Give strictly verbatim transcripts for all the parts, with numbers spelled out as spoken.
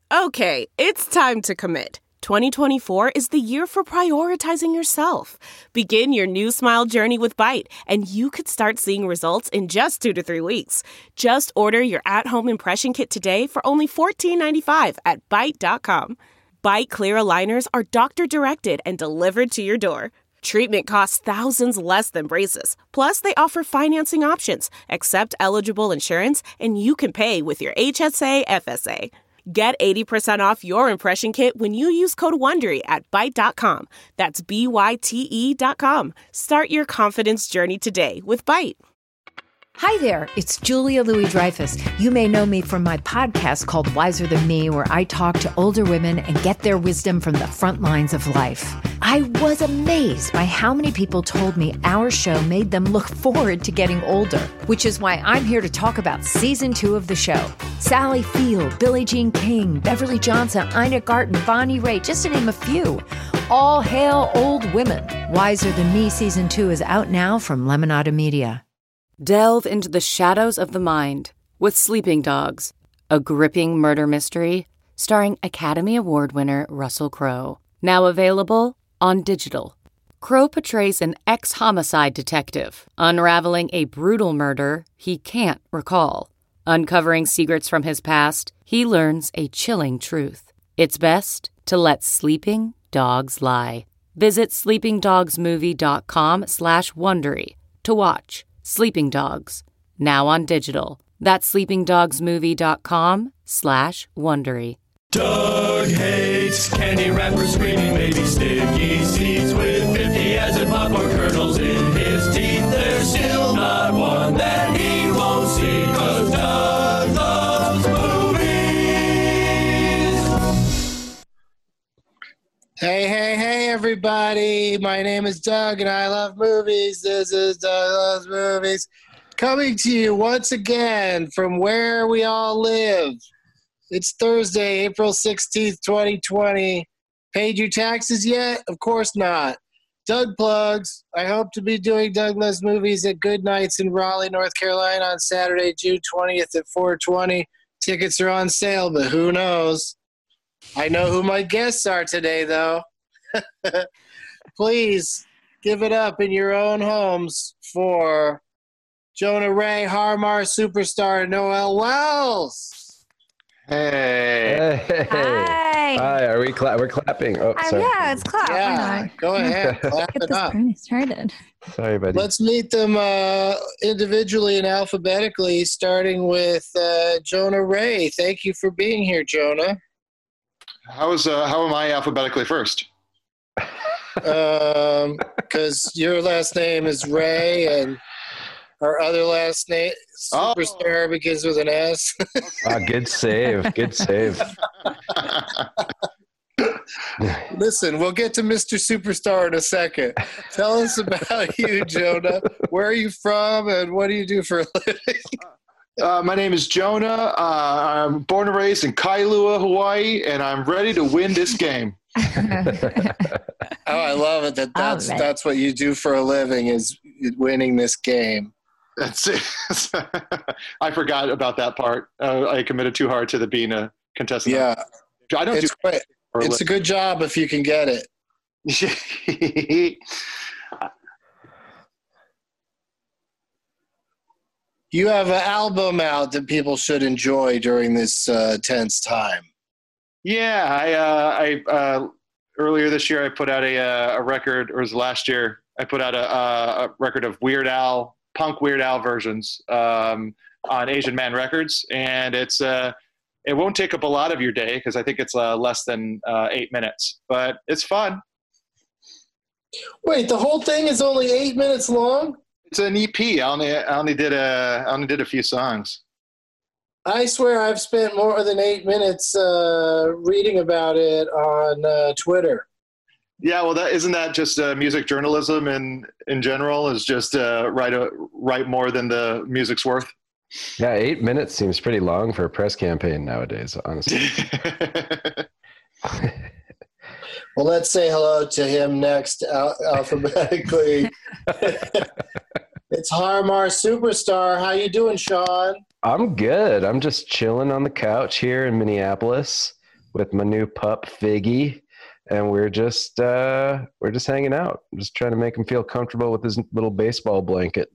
Okay, it's time to commit. twenty twenty-four is the year for prioritizing yourself. Begin your new smile journey with Byte, and you could start seeing results in just two to three weeks. Just order your at-home impression kit today for only fourteen ninety-five at byte dot com. Byte clear aligners are doctor-directed and delivered to your door. Treatment costs thousands less than braces. Plus, they offer financing options, accept eligible insurance, and you can pay with your H S A F S A. Get eighty percent off your impression kit when you use code WONDERY at byte dot com. That's B Y T E dot com. Start your confidence journey today with Byte. Hi there, it's Julia Louis-Dreyfus. You may know me from my podcast called Wiser Than Me, where I talk to older women and get their wisdom from the front lines of life. I was amazed by how many people told me our show made them look forward to getting older, which is why I'm here to talk about season two of the show. Sally Field, Billie Jean King, Beverly Johnson, Ina Garten, Bonnie Raitt, just to name a few. All hail old women. Wiser Than Me season two is out now from Lemonada Media. Delve into the shadows of the mind with Sleeping Dogs, a gripping murder mystery starring Academy Award winner Russell Crowe. Now available on digital. Crowe portrays an ex-homicide detective unraveling a brutal murder he can't recall. Uncovering secrets from his past, he learns a chilling truth. It's best to let sleeping dogs lie. Visit sleepingdogsmovie.com slash Wondery to watch Sleeping Dogs, now on digital. That's sleepingdogsmovie.com slash Wondery. Doug hates candy wrappers, screaming baby sticky seeds with fifty acid popcorn kernels in his teeth. There's still not one that he won't see, 'cause Doug loves movies. Hey, hey, hey, everybody. My name is Doug, and I love movies. This is Doug Loves Movies. Coming to you once again from where we all live. It's Thursday, April sixteenth, twenty twenty. Paid your taxes yet? Of course not. Doug Plugs. I hope to be doing Doug Loves Movies at Good Nights in Raleigh, North Carolina on Saturday, June twentieth at four twenty. Tickets are on sale, but who knows? I know who my guests are today, though. Please give it up in your own homes for Jonah Ray, Harmar Superstar, Noel Wells. Hey. Hey. Hi. Hi. Are we cla- we're clapping? Oh, Uh, sorry. yeah, it's clap. Yeah, go ahead. Clap Get it this up. party started. Sorry, buddy. Let's meet them uh, individually and alphabetically, starting with uh, Jonah Ray. Thank you for being here, Jonah. How is uh, how am I alphabetically first? Um, because your last name is Ray, and our other last name, Superstar, Oh. begins with an S. Ah, good save. Good save. Listen, we'll get to Mister Superstar in a second. Tell us about you, Jonah. Where are you from, and what do you do for a living? Uh, my name is Jonah. Uh, I'm born and raised in Kailua, Hawaii, and I'm ready to win this game. Oh, I love it. That that's All right. that's what you do for a living, is winning this game. That's it. I forgot about that part. Uh, I committed too hard to the being a contestant. Yeah, I don't it's do great. for a It's a good job if you can get it. living. You have an album out that people should enjoy during this uh, tense time. Yeah, I, uh, I uh, earlier this year I put out a, uh, a record, or it was last year, I put out a, a record of Weird Al, punk Weird Al versions um, on Asian Man Records, and it's uh, it won't take up a lot of your day because I think it's uh, less than uh, eight minutes, but it's fun. Wait, the whole thing is only eight minutes long? It's an E P. I only I only did a I only did a few songs. I swear I've spent more than eight minutes uh, reading about it on uh, Twitter. Yeah, well, that isn't that just uh, music journalism in in general is just uh, write a, write more than the music's worth. Yeah, eight minutes seems pretty long for a press campaign nowadays, honestly. Well, let's say hello to him next al- alphabetically. It's Harmar Superstar. How you doing, Sean? I'm good. I'm just chilling on the couch here in Minneapolis. with my new pup Figgy, and we're just uh, we're just hanging out. I'm just trying to make him feel comfortable with his little baseball blanket.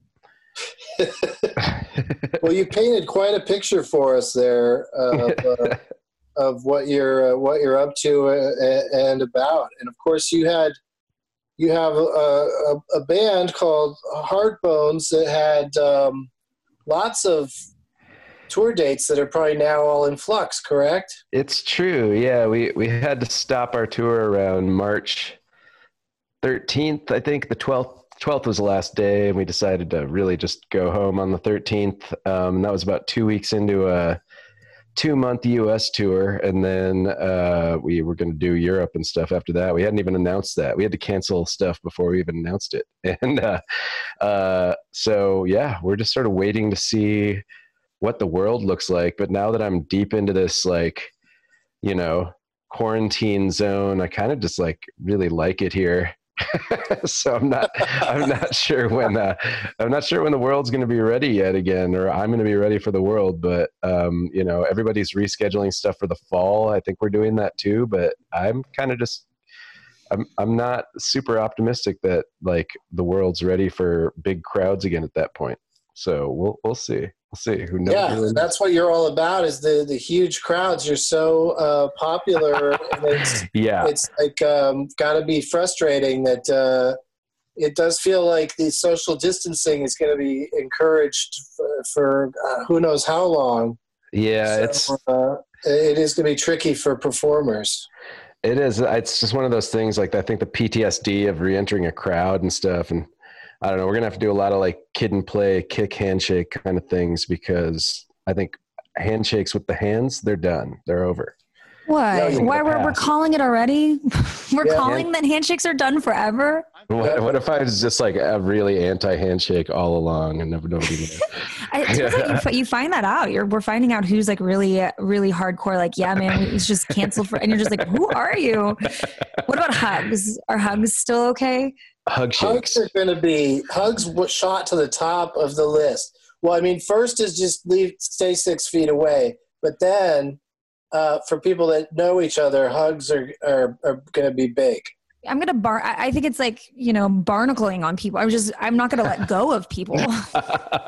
Well, you painted quite a picture for us there of, uh, of what you're uh, what you're up to uh, and about. And of course, you had you have a, a, a band called Heartbones that had um, lots of tour dates that are probably now all in flux. Correct? It's true. Yeah, we we had to stop our tour around March thirteenth. I think the twelfth. twelfth was the last day, and we decided to really just go home on the thirteenth. Um, and that was about two weeks into a two-month U S tour, and then uh, we were going to do Europe and stuff after that. We hadn't even announced that. We had to cancel stuff before we even announced it. And uh, uh, so, yeah, we're just sort of waiting to see what the world looks like. But now that I'm deep into this, like, you know, quarantine zone, I kind of just, like, really like it here. So I'm not, I'm not sure when, uh, I'm not sure when the world's going to be ready yet again, or I'm going to be ready for the world. But, um, you know, everybody's rescheduling stuff for the fall. I think we're doing that too, but I'm kind of just, I'm, I'm not super optimistic that like the world's ready for big crowds again at that point. So we'll, we'll see. We'll see. Who knows? Yeah, that's what you're all about, is the, the huge crowds. You're so uh, popular. And it's, yeah. It's like um, got to be frustrating that uh, it does feel like the social distancing is going to be encouraged for, for uh, who knows how long. Yeah, so, it's uh, it is going to be tricky for performers. It is. It's just one of those things. Like I think the P T S D of re-entering a crowd and stuff, and I don't know, we're going to have to do a lot of like kid and play, kick, handshake kind of things, because I think handshakes with the hands, they're done. They're over. What? No, Why we're, we're calling it already? We're Yeah. calling that handshakes are done forever? What, what if I was just like a really anti-handshake all along and never nobody knew? I, it feels like you, fi- you find that out. You're, we're finding out who's like really, uh, really hardcore. Like, yeah, man, it's just canceled for, and you're just like, who are you? What about hugs? Are hugs still okay? Hug shakes. Hugs are going to be hugs was shot to the top of the list. Well, I mean, first is just leave, stay six feet away, but then uh, for people that know each other, hugs are are, are going to be big. I'm gonna bar. I I think it's like, you know, barnacling on people. I'm just, I'm not gonna let go of people. Yeah,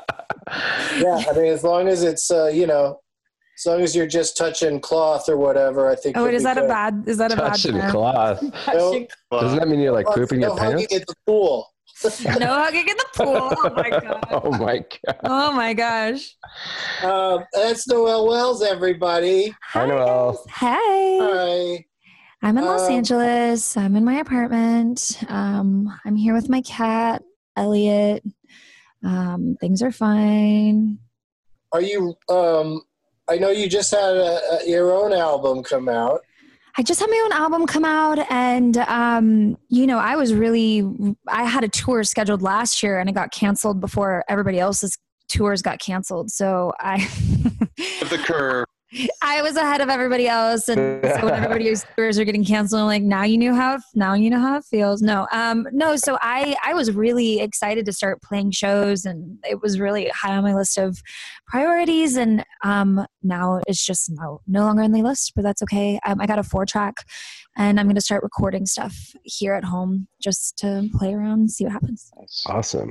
I mean, as long as it's uh, you know, as long as you're just touching cloth or whatever, I think. Oh, you'll is be that good. a bad? Is that a Touching bad? term? cloth. No, Doesn't that mean you're like pooping no your hugging pants? at the pool. No hugging in the pool. Oh my god. Oh my god. Oh my gosh. Um, that's Noel Wells, everybody. I know. Hey. Hi. I'm in Los Um, Angeles. I'm in my apartment. Um, I'm here with my cat, Elliot. Um, things are fine. Are you? Um, I know you just had a, a, your own album come out. I just had my own album come out, and um, you know, I was really, I had a tour scheduled last year, and it got canceled before everybody else's tours got canceled. So I, The curve. I was ahead of everybody else, and so when everybody's tours are getting canceled, I'm like, now you know how, now you know how it feels. No, um, no. So I, I was really excited to start playing shows, and it was really high on my list of priorities. And um, now it's just no, no longer on the list, but that's okay. Um, I got a four track, and I'm going to start recording stuff here at home just to play around and see what happens. Awesome.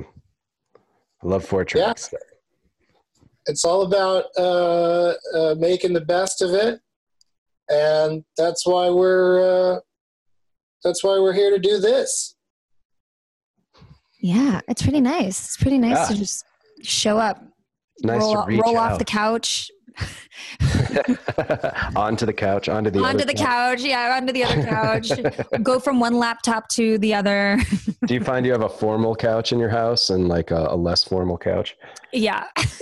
I love four tracks. Yeah. It's all about uh, uh, making the best of it, and that's why we're uh, that's why we're here to do this. Yeah, it's pretty nice. It's pretty nice Yeah. to just show up, Nice roll, to reach roll off out. the couch, onto the couch, onto the onto other the couch. Yeah, onto the other couch. Go from one laptop to the other. Do you find you have a formal couch in your house and like a, a less formal couch? Yeah.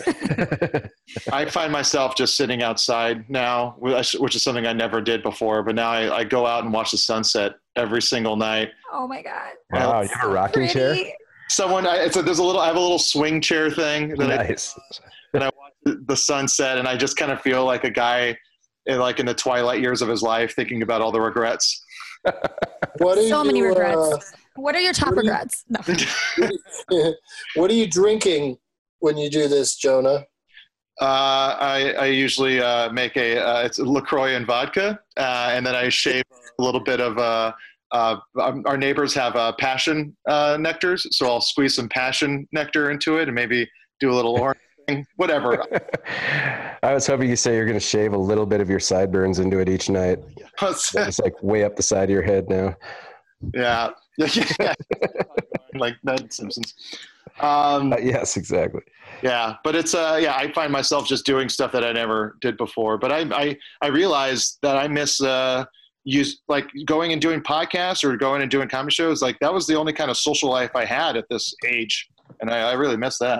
I find myself just sitting outside now, which which is something I never did before. But now I, I go out and watch the sunset every single night. Oh my God. Wow, you have a rocking chair? Pretty. Someone, I, it's a, there's a little, I have a little swing chair thing that I Nice. and I watch the sunset, and I just kind of feel like a guy in like in the twilight years of his life, thinking about all the regrets. What do So you, many regrets. uh, What are your top what do you- regrets? No. what are you drinking when you do this, Jonah? Uh, I, I usually uh, make a uh, it's LaCroix and vodka, uh, and then I shave a little bit of. Uh, uh, our neighbors have uh, passion uh, nectars, so I'll squeeze some passion nectar into it, and maybe do a little orange thing, whatever. I was hoping you say you're going to shave a little bit of your sideburns into it each night. It's like way up the side of your head now. Yeah, yeah. Like Ned Simpsons. Um, uh, yes, exactly. Yeah, but it's uh, yeah. I find myself just doing stuff that I never did before. But I I I realize that I miss uh, use like going and doing podcasts or going and doing comedy shows. Like that was the only kind of social life I had at this age, and I, I really miss that.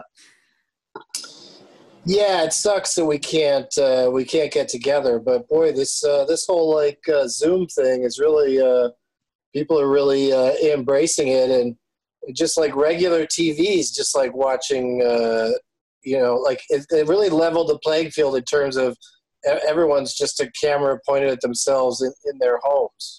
Yeah, it sucks that we can't uh, we can't get together. But boy, this uh, this whole like uh, Zoom thing is really uh, people are really uh, embracing it, and just like regular T V's, just like watching, uh, you know, like it, it really leveled the playing field in terms of everyone's just a camera pointed at themselves in, in their homes.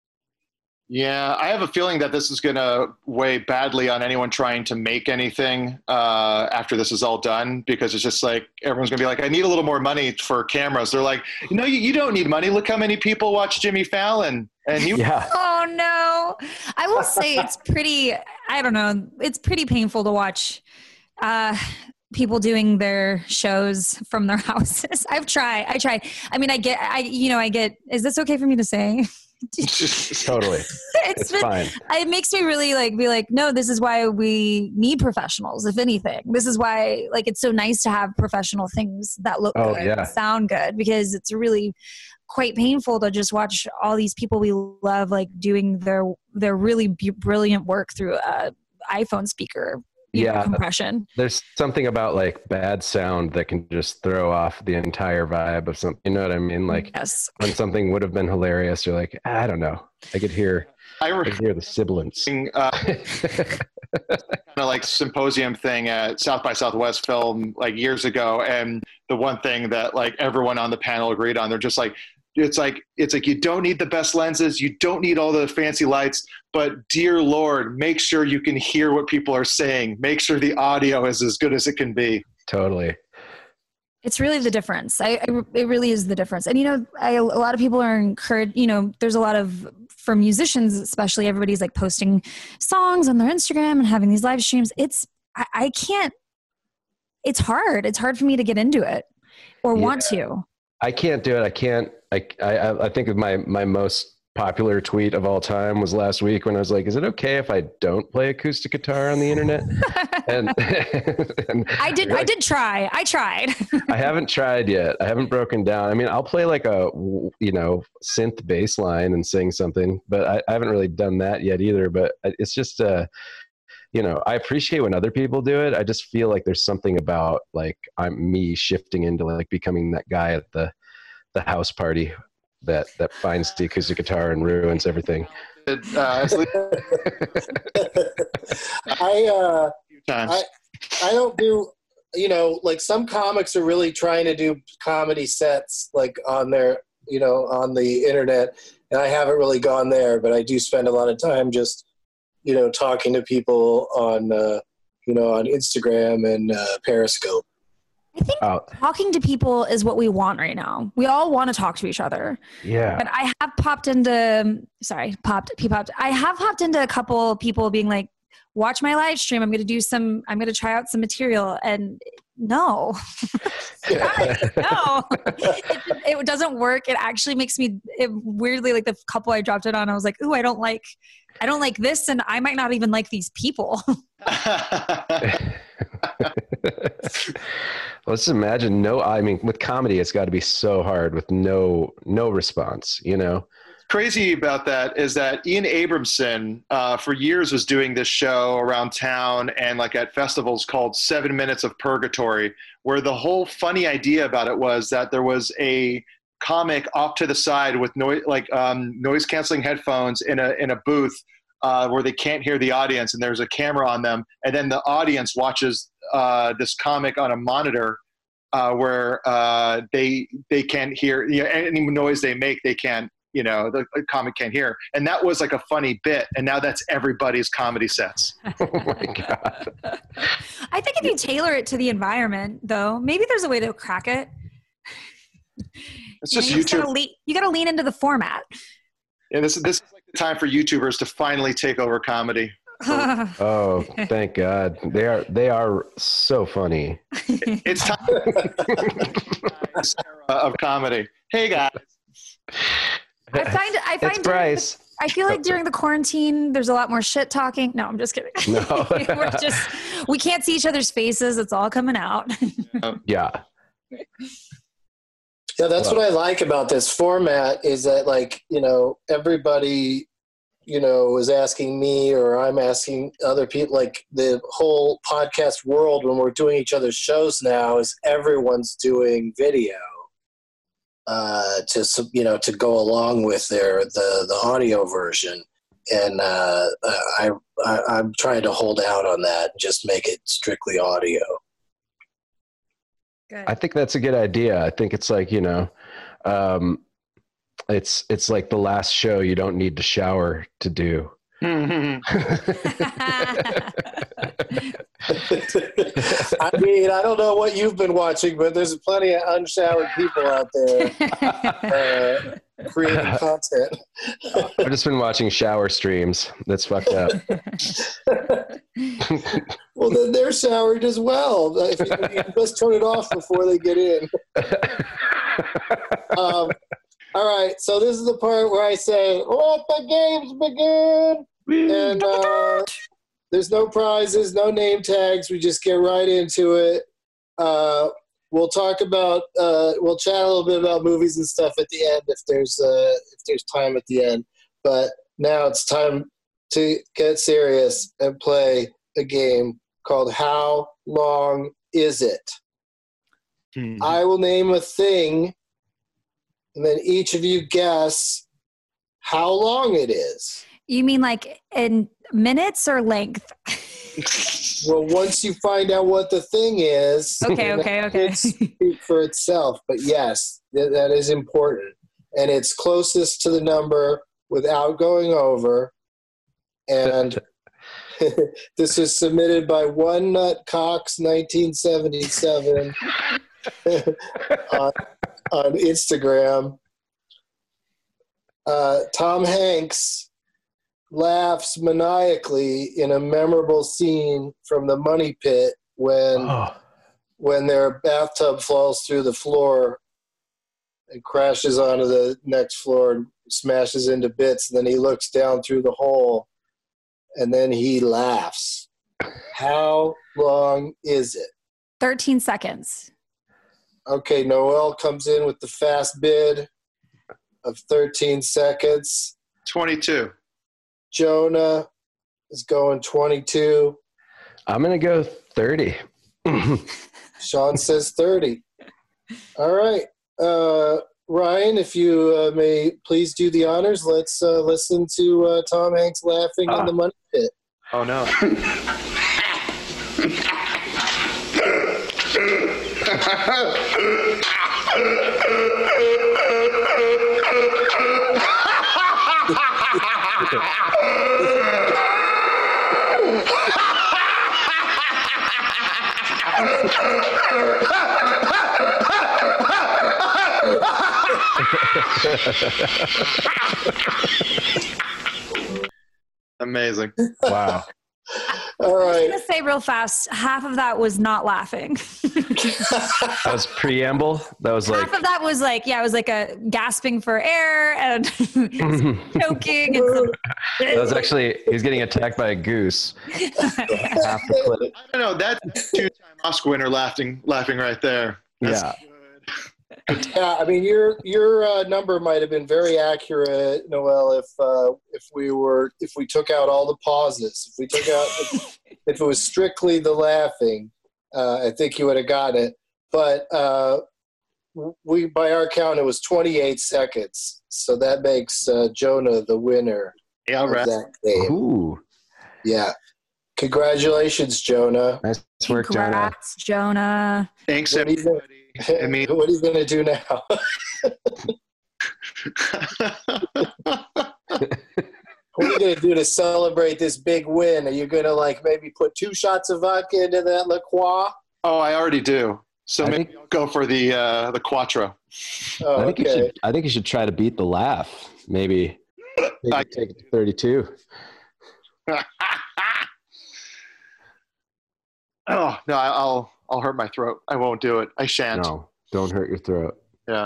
Yeah, I have a feeling that this is going to weigh badly on anyone trying to make anything uh, after this is all done, because it's just like everyone's going to be like, I need a little more money for cameras. They're like, no, you, you don't need money. Look how many people watch Jimmy Fallon. And you. Yeah. Oh, no. I will say it's pretty, I don't know, it's pretty painful to watch uh, people doing their shows from their houses. I've tried. I try. I mean, I get, I you know, I get, is this okay for me to say? Totally. it's it's been, fine. It makes me really like be like, no, this is why we need professionals. If anything, this is why like it's so nice to have professional things that look oh, good, yeah. sound good, because it's really quite painful to just watch all these people we love like doing their their really b- brilliant work through a iPhone speaker. Yeah, know, compression. There's something about like bad sound that can just throw off the entire vibe of something. You know what I mean? Like yes. when something would have been hilarious, you're like, I don't know. I could hear, I, re- I could hear the sibilance. Uh, kind of like symposium thing at South by Southwest Film like years ago, and the one thing that like everyone on the panel agreed on, they're just like, it's like it's like you don't need the best lenses, you don't need all the fancy lights, but dear Lord, make sure you can hear what people are saying. Make sure the audio is as good as it can be. Totally. It's really the difference. I, I it really is the difference. And you know, I, a lot of people are encouraged. You know, there's a lot of for musicians, especially everybody's like posting songs on their Instagram and having these live streams. It's I, I can't. It's hard. It's hard for me to get into it or yeah. want to. I can't do it. I can't. I, I, I think of my, my most popular tweet of all time was last week when I was like, is it okay if I don't play acoustic guitar on the internet? and, and I did, like, I did try. I tried. I haven't tried yet. I haven't broken down. I mean, I'll play like a, you know, synth bass line and sing something, but I, I haven't really done that yet either. But it's just, uh, you know, I appreciate when other people do it. I just feel like there's something about like I'm me shifting into like becoming that guy at the, the house party that, that finds the acoustic guitar and ruins everything. Uh, I, uh, I, I don't do, you know, like some comics are really trying to do comedy sets like on their, you know, on the internet. And I haven't really gone there, but I do spend a lot of time just, you know, talking to people on, uh, you know, on Instagram and uh, Periscope. I think oh. talking to people is what we want right now. We all want to talk to each other. Yeah. But I have popped into, sorry, popped, P-popped. I have hopped into a couple people being like, watch my live stream. I'm going to do some, I'm going to try out some material. And no, no, it, it doesn't work. It actually makes me it, weirdly like the couple I dropped it on. I was like, ooh, I don't like, I don't like this. And I might not even like these people. Let's imagine no, I mean, with comedy, it's got to be so hard with no, no response, you know? Crazy about that is that Ian Abramson uh, for years was doing this show around town and like at festivals called Seven Minutes of Purgatory, where the whole funny idea about it was that there was a comic off to the side with noise, like um, noise canceling headphones in a, in a booth uh, where they can't hear the audience, and there's a camera on them. And then the audience watches uh, this comic on a monitor uh, where uh, they, they can't hear, you know, any noise they make, they can't, you know, the, the comic can't hear. And that was like a funny bit. And now that's everybody's comedy sets. Oh my God. I think if you tailor it to the environment, though, maybe there's a way to crack it. It's you just know, you YouTube. Gotta lean, you got to lean into the format. Yeah, this, this is like the time for YouTubers to finally take over comedy. Oh, thank God. They are they are so funny. It's time this era of comedy. Hey guys. I find I find It's Bryce. The, I feel like during the quarantine there's a lot more shit talking. No, I'm just kidding. No. We're just we can't see each other's faces. It's all coming out. Yeah. Yeah, that's what I like about this format is that, like, you know, everybody, you know, is asking me or I'm asking other people, like the whole podcast world when we're doing each other's shows now is everyone's doing video uh, to, you know, to go along with their, the, the audio version. And uh, I, I, I'm trying to hold out on that and just make it strictly audio. Good. I think that's a good idea. I think it's like, you know, um, it's it's like the last show you don't need to shower to do. I mean, I don't know what you've been watching, but there's plenty of unshowered people out there uh, creating content. I've just been watching shower streams. That's fucked up. Well, then they're showered as well. If you, you just turn it off before they get in. um, all right, so this is the part where I say, "Let the games begin," and uh, there's no prizes, no name tags. We just get right into it. Uh, we'll talk about, uh, we'll chat a little bit about movies and stuff at the end if there's uh, if there's time at the end. But now it's time to get serious and play a game called How Long Is It? Mm-hmm. I will name a thing, and then each of you guess how long it is. You mean like in minutes or length? Well, once you find out what the thing is, okay, okay, okay. Speak for itself. But yes, th- that is important, and it's closest to the number without going over. And this is submitted by One Nut Cox, nineteen seventy-seven, on, on Instagram. Uh, Tom Hanks laughs maniacally in a memorable scene from The Money Pit when oh. when their bathtub falls through the floor and crashes onto the next floor and smashes into bits. And then he looks down through the hole and then he laughs. How long is it? thirteen seconds. Okay, Noel comes in with the fast bid of thirteen seconds. twenty-two. Jonah is going twenty-two. I'm going to go thirty. Sean says thirty. All right. Uh, Ryan, if you uh, may please do the honors, let's uh, listen to uh, Tom Hanks laughing ah. in The Money Pit. Oh, no. Amazing. Wow. All right. I'm going to say real fast, half of that was not laughing. That was preamble. That was like. Half of that was like, yeah, it was like a gasping for air and choking. And that was actually, he was getting attacked by a goose. Half the clip. I don't know. That's two-time Oscar winner laughing, laughing right there. That's yeah. Good. Yeah, I mean, your your uh, number might have been very accurate, Noel. If uh, if we were if we took out all the pauses, if we took out if, if it was strictly the laughing, uh, I think you would have gotten it. But uh, we, by our count, it was twenty-eight seconds, so that makes uh, Jonah the winner. Yeah, right. That game. Ooh. Yeah. Congratulations, Jonah. Nice work, Congrats, Jonah. Thanks, what everybody. I mean, what are you going to do now? What are you going to do to celebrate this big win? Are you going to like maybe put two shots of vodka into that La Croix? Oh, I already do. So I maybe think, I'll go for the uh, the Quattro. Oh, I think okay. you should. I think you should try to beat the laugh. Maybe, maybe I- take it to thirty-two. Oh no, I- I'll I'll hurt my throat. I won't do it. I shan't. No, don't hurt your throat. Yeah.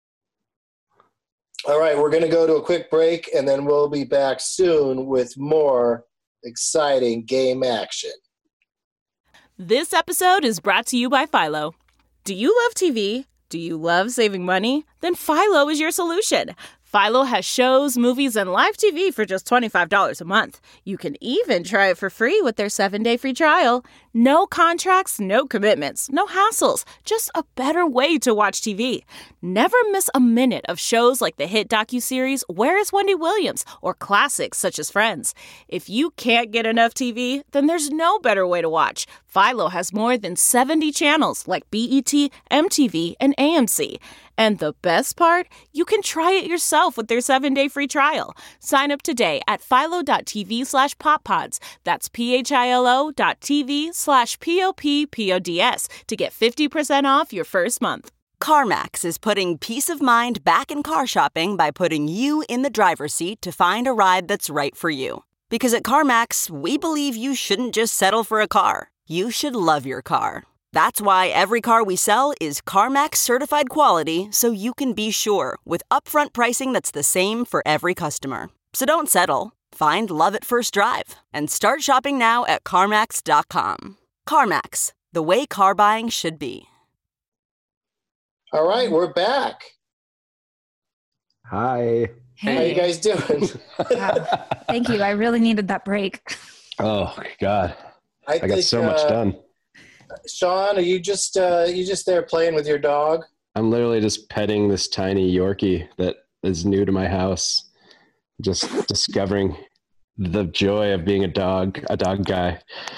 All right, we're going to go to a quick break, and then we'll be back soon with more exciting game action. This episode is brought to you by Philo. Do you love T V? Do you love saving money? Then Philo is your solution. Philo has shows, movies, and live T V for just twenty-five dollars a month. You can even try it for free with their seven-day free trial. No contracts, no commitments, no hassles. Just a better way to watch T V. Never miss a minute of shows like the hit docuseries Where is Wendy Williams? Or classics such as Friends. If you can't get enough T V, then there's no better way to watch. Philo has more than seventy channels like B E T, M T V, and A M C. And the best part? You can try it yourself with their seven-day free trial. Sign up today at philo.tv slash poppods. That's P-H-I-L-O dot TV slash P-O-P-P-O-D-S to get fifty percent off your first month. CarMax is putting peace of mind back in car shopping by putting you in the driver's seat to find a ride that's right for you. Because at CarMax, we believe you shouldn't just settle for a car. You should love your car. That's why every car we sell is CarMax certified quality, so you can be sure with upfront pricing that's the same for every customer. So don't settle. Find love at first drive and start shopping now at CarMax dot com. CarMax, the way car buying should be. All right, we're back. Hi. How you guys doing? Wow. Thank you. I really needed that break. Oh God, I, I got think, so much uh, done. Sean, are you just uh, you just there playing with your dog? I'm literally just petting this tiny Yorkie that is new to my house. Just discovering the joy of being a dog, a dog guy.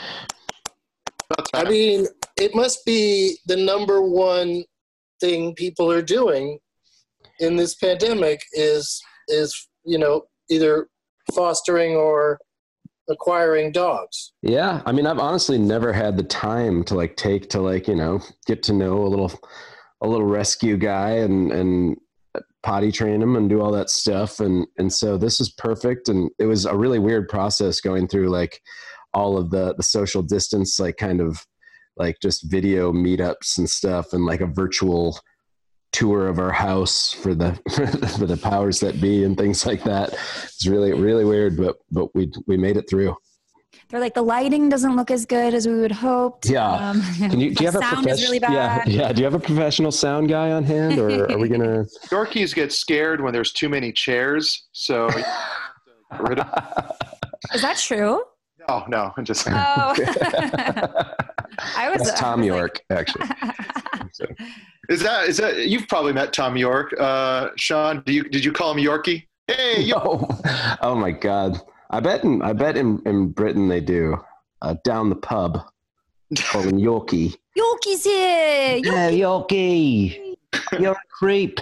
I mean, it must be the number one thing people are doing in this pandemic is is you know either fostering or acquiring dogs. Yeah, I mean, I've honestly never had the time to like take to like you know get to know a little a little rescue guy and and potty train him and do all that stuff, and and so this is perfect. And it was a really weird process going through like all of the the social distance, like kind of like just video meetups and stuff, and like a virtual tour of our house for the for the powers that be and things like that. It's really really weird, but but we we made it through. They're like, the lighting doesn't look as good as we would hope. Yeah. Um, Can you do you have a sound is really professional? Yeah, bad. yeah. Do you have a professional sound guy on hand, or are we gonna? Yorkies get scared when there's too many chairs, so. Get rid of- Is that true? no, no, I'm just. Oh. I was. That's Tom I was York, actually. So, Is that is that you've probably met Tom York, uh, Sean? Do you did you call him Yorkie? Hey, York. no. Oh my God! I bet in I bet in, in Britain they do. Uh, down the pub, call him Yorkie. Yorkie's here. Yeah, Yorkie. You're a creep.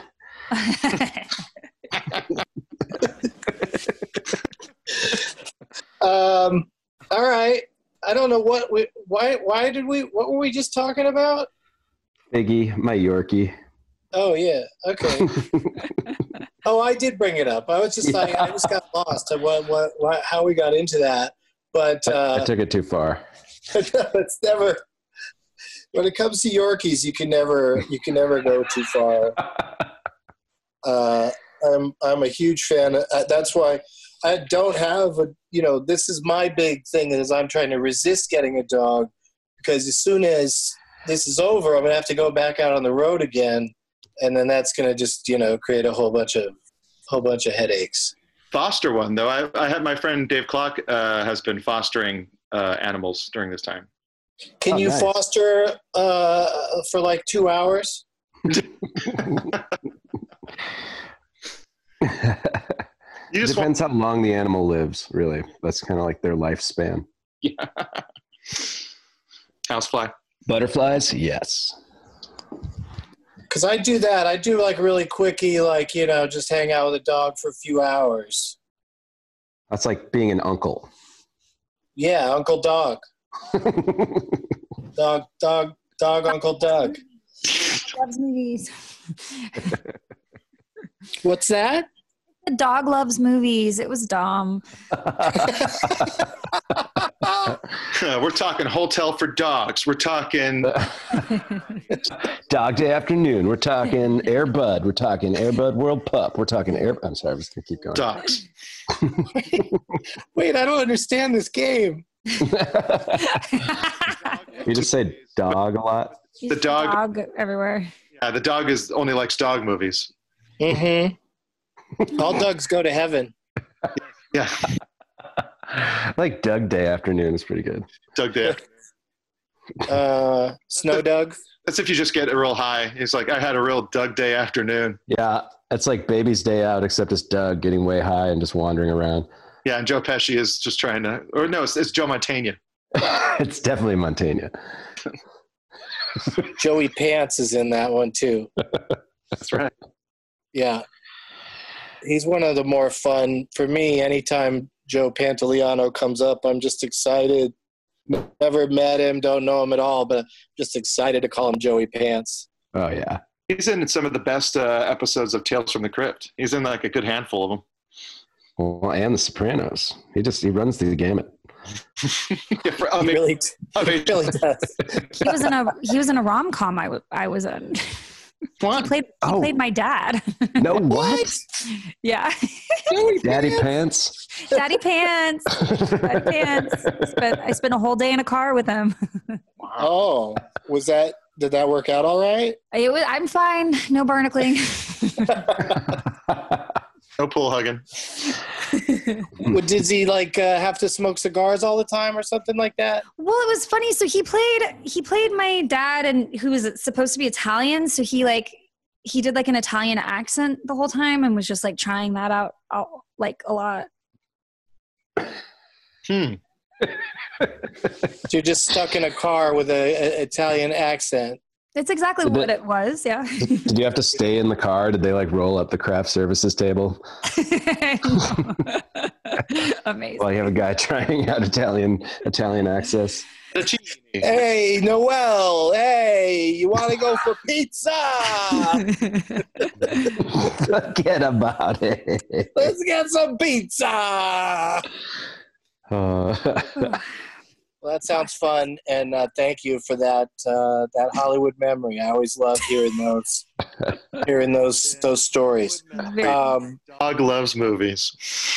Um, all right. I don't know what we why why did we what were we just talking about? Biggie, my Yorkie. Oh yeah. Okay. Oh, I did bring it up. I was just like I just got lost at what, what what how we got into that. But uh, I took it too far. it's never when it comes to Yorkies, you can never you can never go too far. Uh, I'm I'm a huge fan. Of, uh, that's why I don't have a you know this is my big thing is I'm trying to resist getting a dog because as soon as this is over, I'm gonna have to go back out on the road again, and then that's gonna just you know create a whole bunch of whole bunch of headaches. Foster one though. I I had my friend Dave Clark uh, has been fostering uh, animals during this time. Can Oh, you nice. foster uh, for like two hours? You It just depends how long the animal lives, really. That's kind of like their lifespan. want housefly. Butterflies? Yes. Because I do that. I do like really quickie, like, you know, just hang out with a dog for a few hours. That's like being an uncle. Yeah, Uncle Dog. dog, dog, dog, Uncle Doug. Loves movies. What's that? The dog loves movies. It was dumb. We're talking Hotel for Dogs. We're talking Dog Day Afternoon. We're talking Air Bud. We're talking Air Bud World Pup. We're talking Air. I'm sorry, I'm just gonna keep going. dogs. Wait, I don't understand this game. You just say dog a lot. The dog, dog everywhere. Yeah, the dog is only likes dog movies. Mm-hmm. All dogs go to heaven. Yeah. I like Doug Day Afternoon. It's pretty good. Doug Day. Uh, Snow Doug. That's if you just get a real high. He's like, I had a real Doug Day afternoon. Yeah, it's like Baby's Day Out, except it's Doug getting way high and just wandering around. Yeah, and Joe Pesci is just trying to, or no, it's, it's Joe Montana. It's definitely Montana. Joey Pants is in that one too. That's right. Yeah. He's one of the more fun for me. Anytime Joe Pantoliano comes up, I'm just excited. Never met him, don't know him at all, but just excited to call him Joey Pants. Oh yeah. He's in some of the best uh, episodes of Tales from the Crypt. He's in like a good handful of them. Well, and The Sopranos. He just he runs the gamut. Yeah, for, I mean, He really, I mean, he really does. He was in a he was in a rom com. I, w- I was in. what? He played he Oh. played my dad. No, what? Yeah. Daddy Pants? Daddy Pants. Daddy Pants. Spent, I spent a whole day in a car with him. Oh, was that, did that work out all right? It was, I'm fine. No barnacling. No pool hugging. Well, did he like uh, have to smoke cigars all the time or something like that? Well, it was funny. So he played he played my dad, and who was supposed to be Italian. So he like he did like an Italian accent the whole time, and was just like trying that out, out like a lot. Hmm. So you're just stuck in a car with an Italian accent. It's exactly Did what it- it was. Yeah. Did you have to stay in the car? Did they like roll up the craft services table? Amazing. While you have a guy trying out Italian Italian access. The cheese. Hey, Noel. Hey, you want to go for pizza? Forget about it. Let's get some pizza. Uh, Well, that sounds fun, and uh, thank you for that uh, that Hollywood memory. I always love hearing those hearing those those stories. Um, Dog loves movies.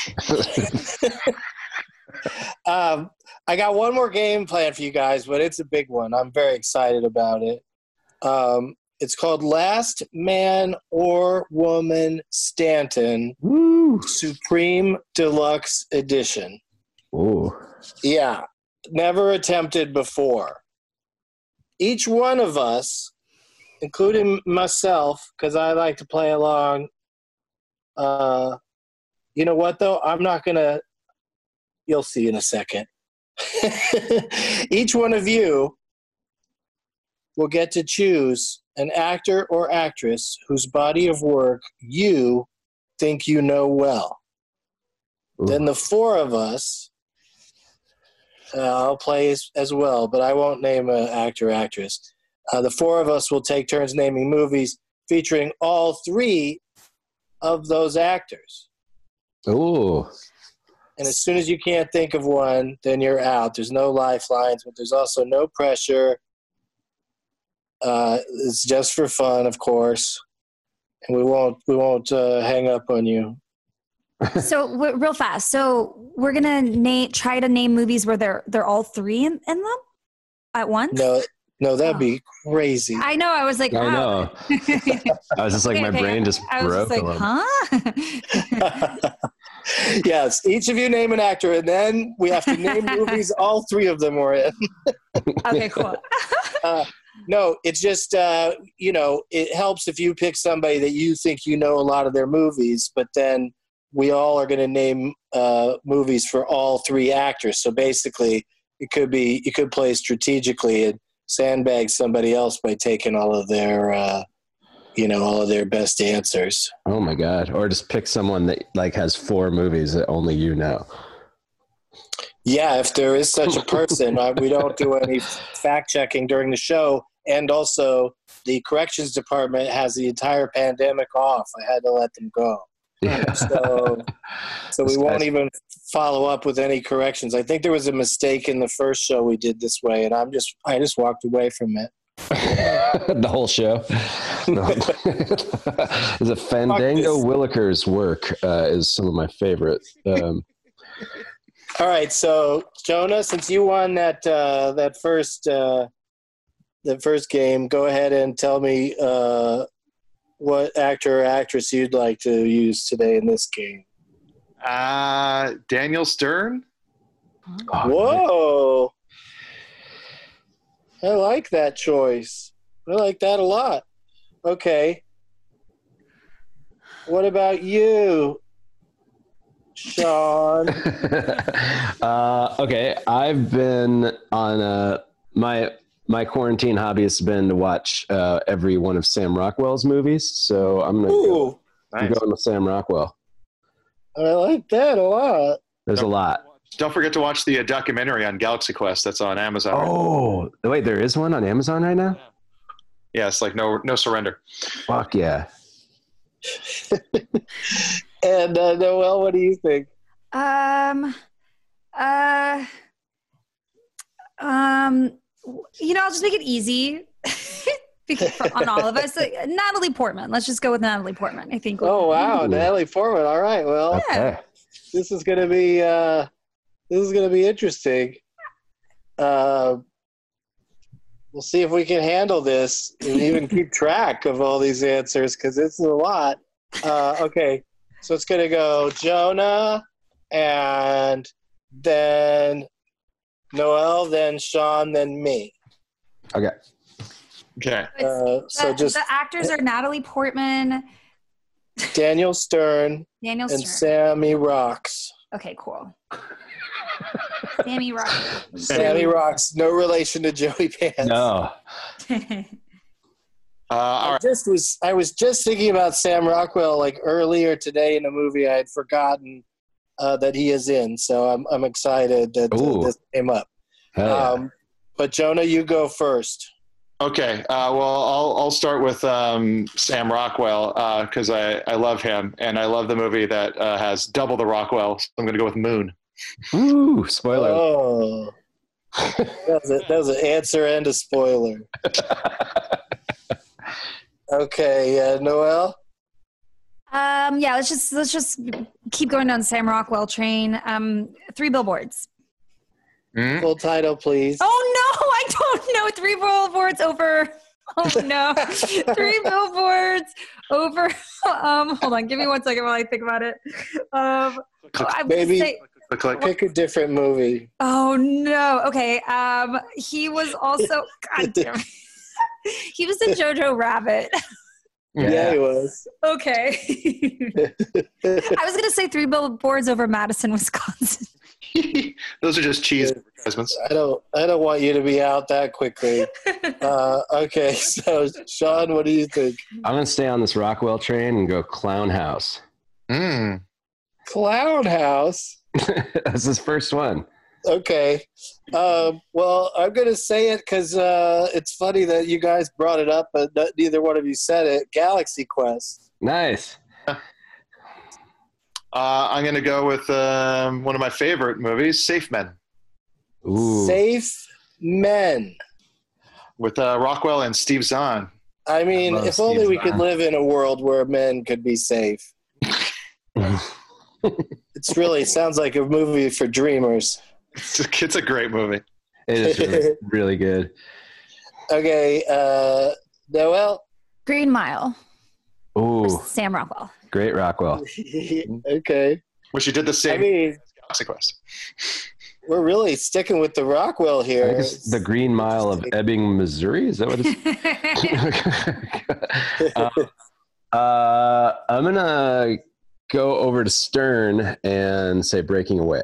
um, I got one more game planned for you guys, but it's a big one. I'm very excited about it. Um, it's called Last Man or Woman Stanton Woo. Supreme Deluxe Edition. Ooh. Yeah. Never attempted before. Each one of us, including myself, because I like to play along, uh, you know what, though? I'm not going to – you'll see in a second. Each one of you will get to choose an actor or actress whose body of work you think you know well. Ooh. Then the four of us – Uh, I'll play as, as well, but I won't name an actor or actress. Uh, the four of us will take turns naming movies featuring all three of those actors. Ooh. And as soon as you can't think of one, then you're out. There's no lifelines, but there's also no pressure. Uh, it's just for fun, of course, and we won't we won't uh, hang up on you. So w- real fast. So we're gonna na- try to name movies where they're they're all three in, in them at once. No, no, that'd be crazy. I know. I was like, I wow. know. I was just like, my Okay, okay. brain just I was broke just a like, little. huh? Yes, each of you name an actor, and then we have to name movies all three of them were in. Okay, cool. uh, no, it's just, uh, you know, it helps if you pick somebody that you think you know a lot of their movies, but then we all are going to name uh, movies for all three actors. So basically, it could be, you could play strategically and sandbag somebody else by taking all of their uh, you know, all of their best answers. Oh my God. Or just pick someone that like has four movies that only you know. Yeah, if there is such a person, uh, we don't do any fact checking during the show. And also, the corrections department has the entire pandemic off. I had to let them go. Yeah. So, so we won't even follow up with any corrections. I think there was a mistake in the first show we did this way, and I'm just I just walked away from it. The whole show. Is it Fandango Willikers' work uh, is some of my favorite. Um, All right, so Jonah, since you won that uh, that first uh, the first game, go ahead and tell me uh, what actor or actress you'd like to use today in this game. Uh, Daniel Stern. oh, Whoa! I like that choice. I like that a lot. Okay. What about you, Sean? uh, okay, I've been on uh, my my quarantine hobby has been to watch uh, every one of Sam Rockwell's movies. So I'm gonna go, Ooh, I'm Nice. going with Sam Rockwell. I like that a lot. There's a lot. Don't forget to watch the uh, documentary on Galaxy Quest. That's on Amazon. Oh, wait, there is one on Amazon right now? Yeah, it's like no no surrender. Fuck yeah. And uh, Noelle, what do you think? Um, uh, um, you know, I'll just make it easy because on all of us. Like, Natalie Portman. Let's just go with Natalie Portman. I think. Oh wow, Ooh. Natalie Portman. All right, well, Okay. this is gonna be uh, this is gonna be interesting. Uh, we'll see if we can handle this and even keep track of all these answers because it's a lot. Uh, okay, so it's gonna go Jonah, and then Noelle, then Sean, then me. Okay. Okay. Uh, so the, just the actors are Natalie Portman, Daniel Stern Daniel and Stern. Sammy Rocks. Okay, cool. Sammy Rock. Sammy Rocks, no relation to Joey Pants. No. Uh, all I right. just was I was just thinking about Sam Rockwell like earlier today in a movie I had forgotten uh, that he is in, so I'm I'm excited that uh, Ooh. this came up. Hell yeah. Um, but Jonah, you go first. Okay. Uh, well, I'll I'll start with um, Sam Rockwell because I, I love him and I love the movie that uh, has double the Rockwell. So I'm going to go with Moon. Ooh, spoiler. Oh, that was, a, that was an answer and a spoiler. Okay, uh, Noelle. Um, yeah, let's just let's just keep going down the Sam Rockwell train. Um, Three Billboards. Hmm? Full title, please. Oh no, I don't know. Three billboards over. Oh no, three billboards over. Um, hold on, give me one second while I think about it. Um, I'm gonna Maybe- say- Click, click. Pick a different movie. oh no. Okay. Um, he was also. God damn it. He was in Jojo Rabbit. Yeah, he was. Okay. I was gonna say Three Billboards over Madison, Wisconsin. Those are just cheese advertisements. I don't. I don't want you to be out that quickly. Uh, okay, so Sean, what do you think? I'm going to stay on this Rockwell train and go Clown House. Mm. Clown House. That's his first one. Okay. Um, well, I'm going to say it because uh, it's funny that you guys brought it up, but not, neither one of you said it. Galaxy Quest. Nice. Uh, I'm going to go with um, one of my favorite movies, Safe Men, Ooh. Safe Men. with uh, Rockwell and Steve Zahn. I mean, I love if only Steve we could Zahn. live in a world where men could be safe. It's really it sounds like a movie for dreamers. It's a, it's a great movie. It is really, really good. Okay, uh, Noelle. Green Mile. Ooh, Sam Rockwell. great Rockwell. Okay. Which you did the I same mean, Galaxy Quest. we're really sticking with the Rockwell here. I guess the Green Mile of Ebbing, Missouri. Is that what it's? uh, uh, I'm gonna go over to Stern and say Breaking Away.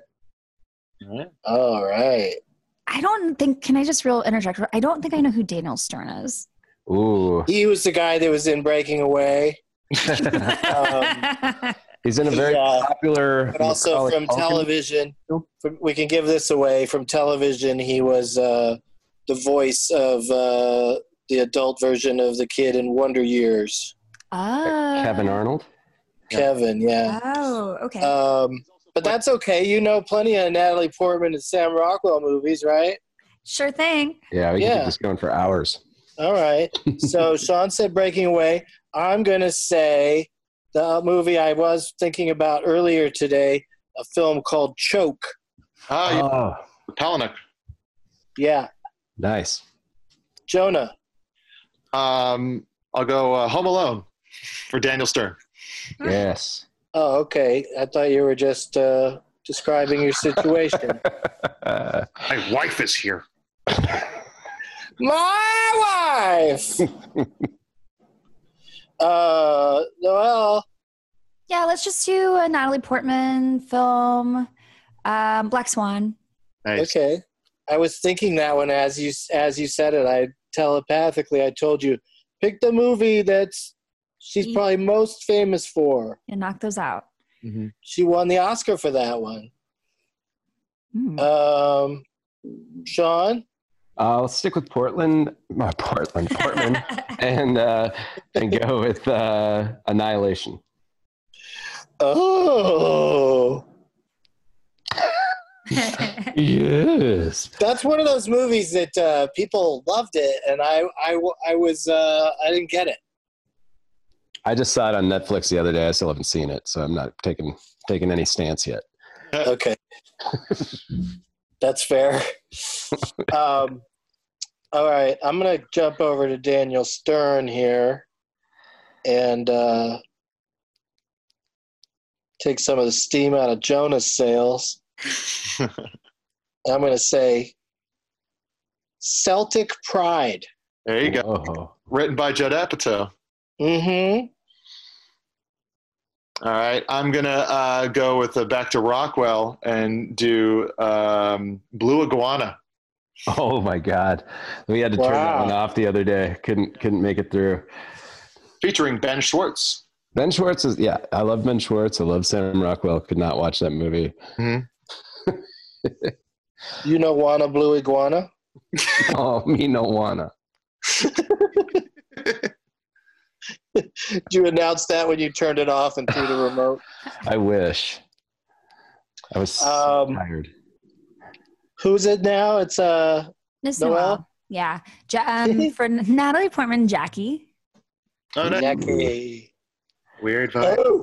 All right. I don't think, can I just real interject? I don't think I know who Daniel Stern is. Ooh. He was the guy that was in Breaking Away. um, He's in a very yeah, popular. but also Macaulay from Culkin. television. From, we can give this away. From television, he was uh, the voice of uh, the adult version of the kid in Wonder Years. Oh. Kevin Arnold. Kevin, yeah. Oh, okay. Um, but that's okay. You know plenty of Natalie Portman and Sam Rockwell movies, right? Sure thing. Yeah, we can Yeah. keep this going for hours. All right. So Sean said Breaking Away. I'm going to say the movie I was thinking about earlier today, a film called Choke. Ah, yeah. Oh, Palahniuk. Yeah. nice. Jonah. Um, I'll go uh, Home Alone for Daniel Stern. Yes. Oh, okay. I thought you were just uh, describing your situation. My wife is here. My wife! uh, Noelle. Yeah, let's just do a Natalie Portman film, um, Black Swan. Nice. Okay. I was thinking that one as you as you said it. I telepathically I told you pick the movie that's she's Ye- probably most famous for. And knock those out. Mm-hmm. She won the Oscar for that one. Hmm. Um, Sean. Uh, let's stick with Portland, uh, Portland, Portland, and uh, and go with uh, Annihilation. Oh, Yes. that's one of those movies that uh, people loved it, and I I, I was uh, I didn't get it. I just saw it on Netflix the other day. I still haven't seen it, so I'm not taking taking any stance yet. Okay, that's fair. Um, all right, I'm gonna jump over to Daniel Stern here, and uh, take some of the steam out of Jonah's sails. I'm gonna say Celtic Pride. There you go. Whoa. Written by Judd Apatow. Mm-hmm. All right, I'm gonna uh, go with the Back to Rockwell and do um, Blue Iguana. Oh my God, we had to turn that Wow. one off the other day. Couldn't couldn't make it through. Featuring Ben Schwartz. Ben Schwartz is yeah. I love Ben Schwartz. I love Sam Rockwell. Could not watch that movie. You know Wanna Blue Iguana? Oh, me no wanna. Did you announce that when you turned it off and threw the remote? I wish. I was so Um, tired. Who's it now? It's uh Miss Noelle? Noelle. Yeah. Ja- um, for Natalie Portman, Jackie. Oh, no. Jackie. Weird vibe. Oh,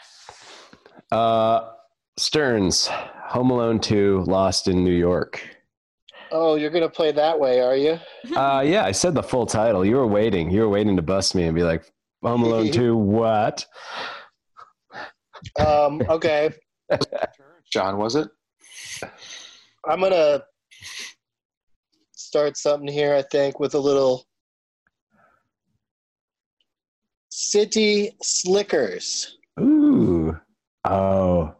Uh, Stearns, Home Alone two, Lost in New York. oh, you're gonna play that way, are you? Uh, yeah, I said the full title. You were waiting. You were waiting to bust me and be like, Home Alone two, what? Um, okay. John, was it? I'm gonna start something here, I think, with a little City Slickers. Ooh. Oh.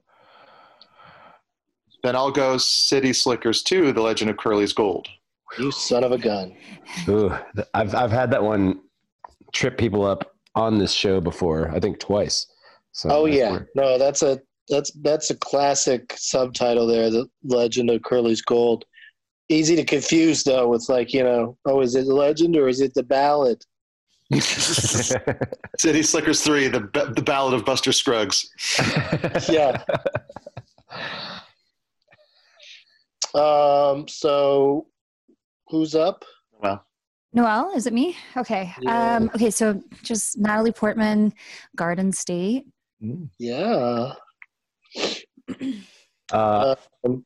Then I'll go City Slickers two, The Legend of Curly's Gold. You son of a gun. Ooh. I've I've had that one trip people up on this show before. I think twice. So Oh that's yeah. weird. No, that's a that's that's a classic subtitle there, The Legend of Curly's Gold. Easy to confuse though with like, you know, oh, is it the legend or is it the ballad? City Slickers three, the the Ballad of Buster Scruggs. Yeah. Um, so who's up? Well, Noelle, is it me? Okay. Yeah. Um, okay, so just Natalie Portman, Garden State. Yeah. uh, Um,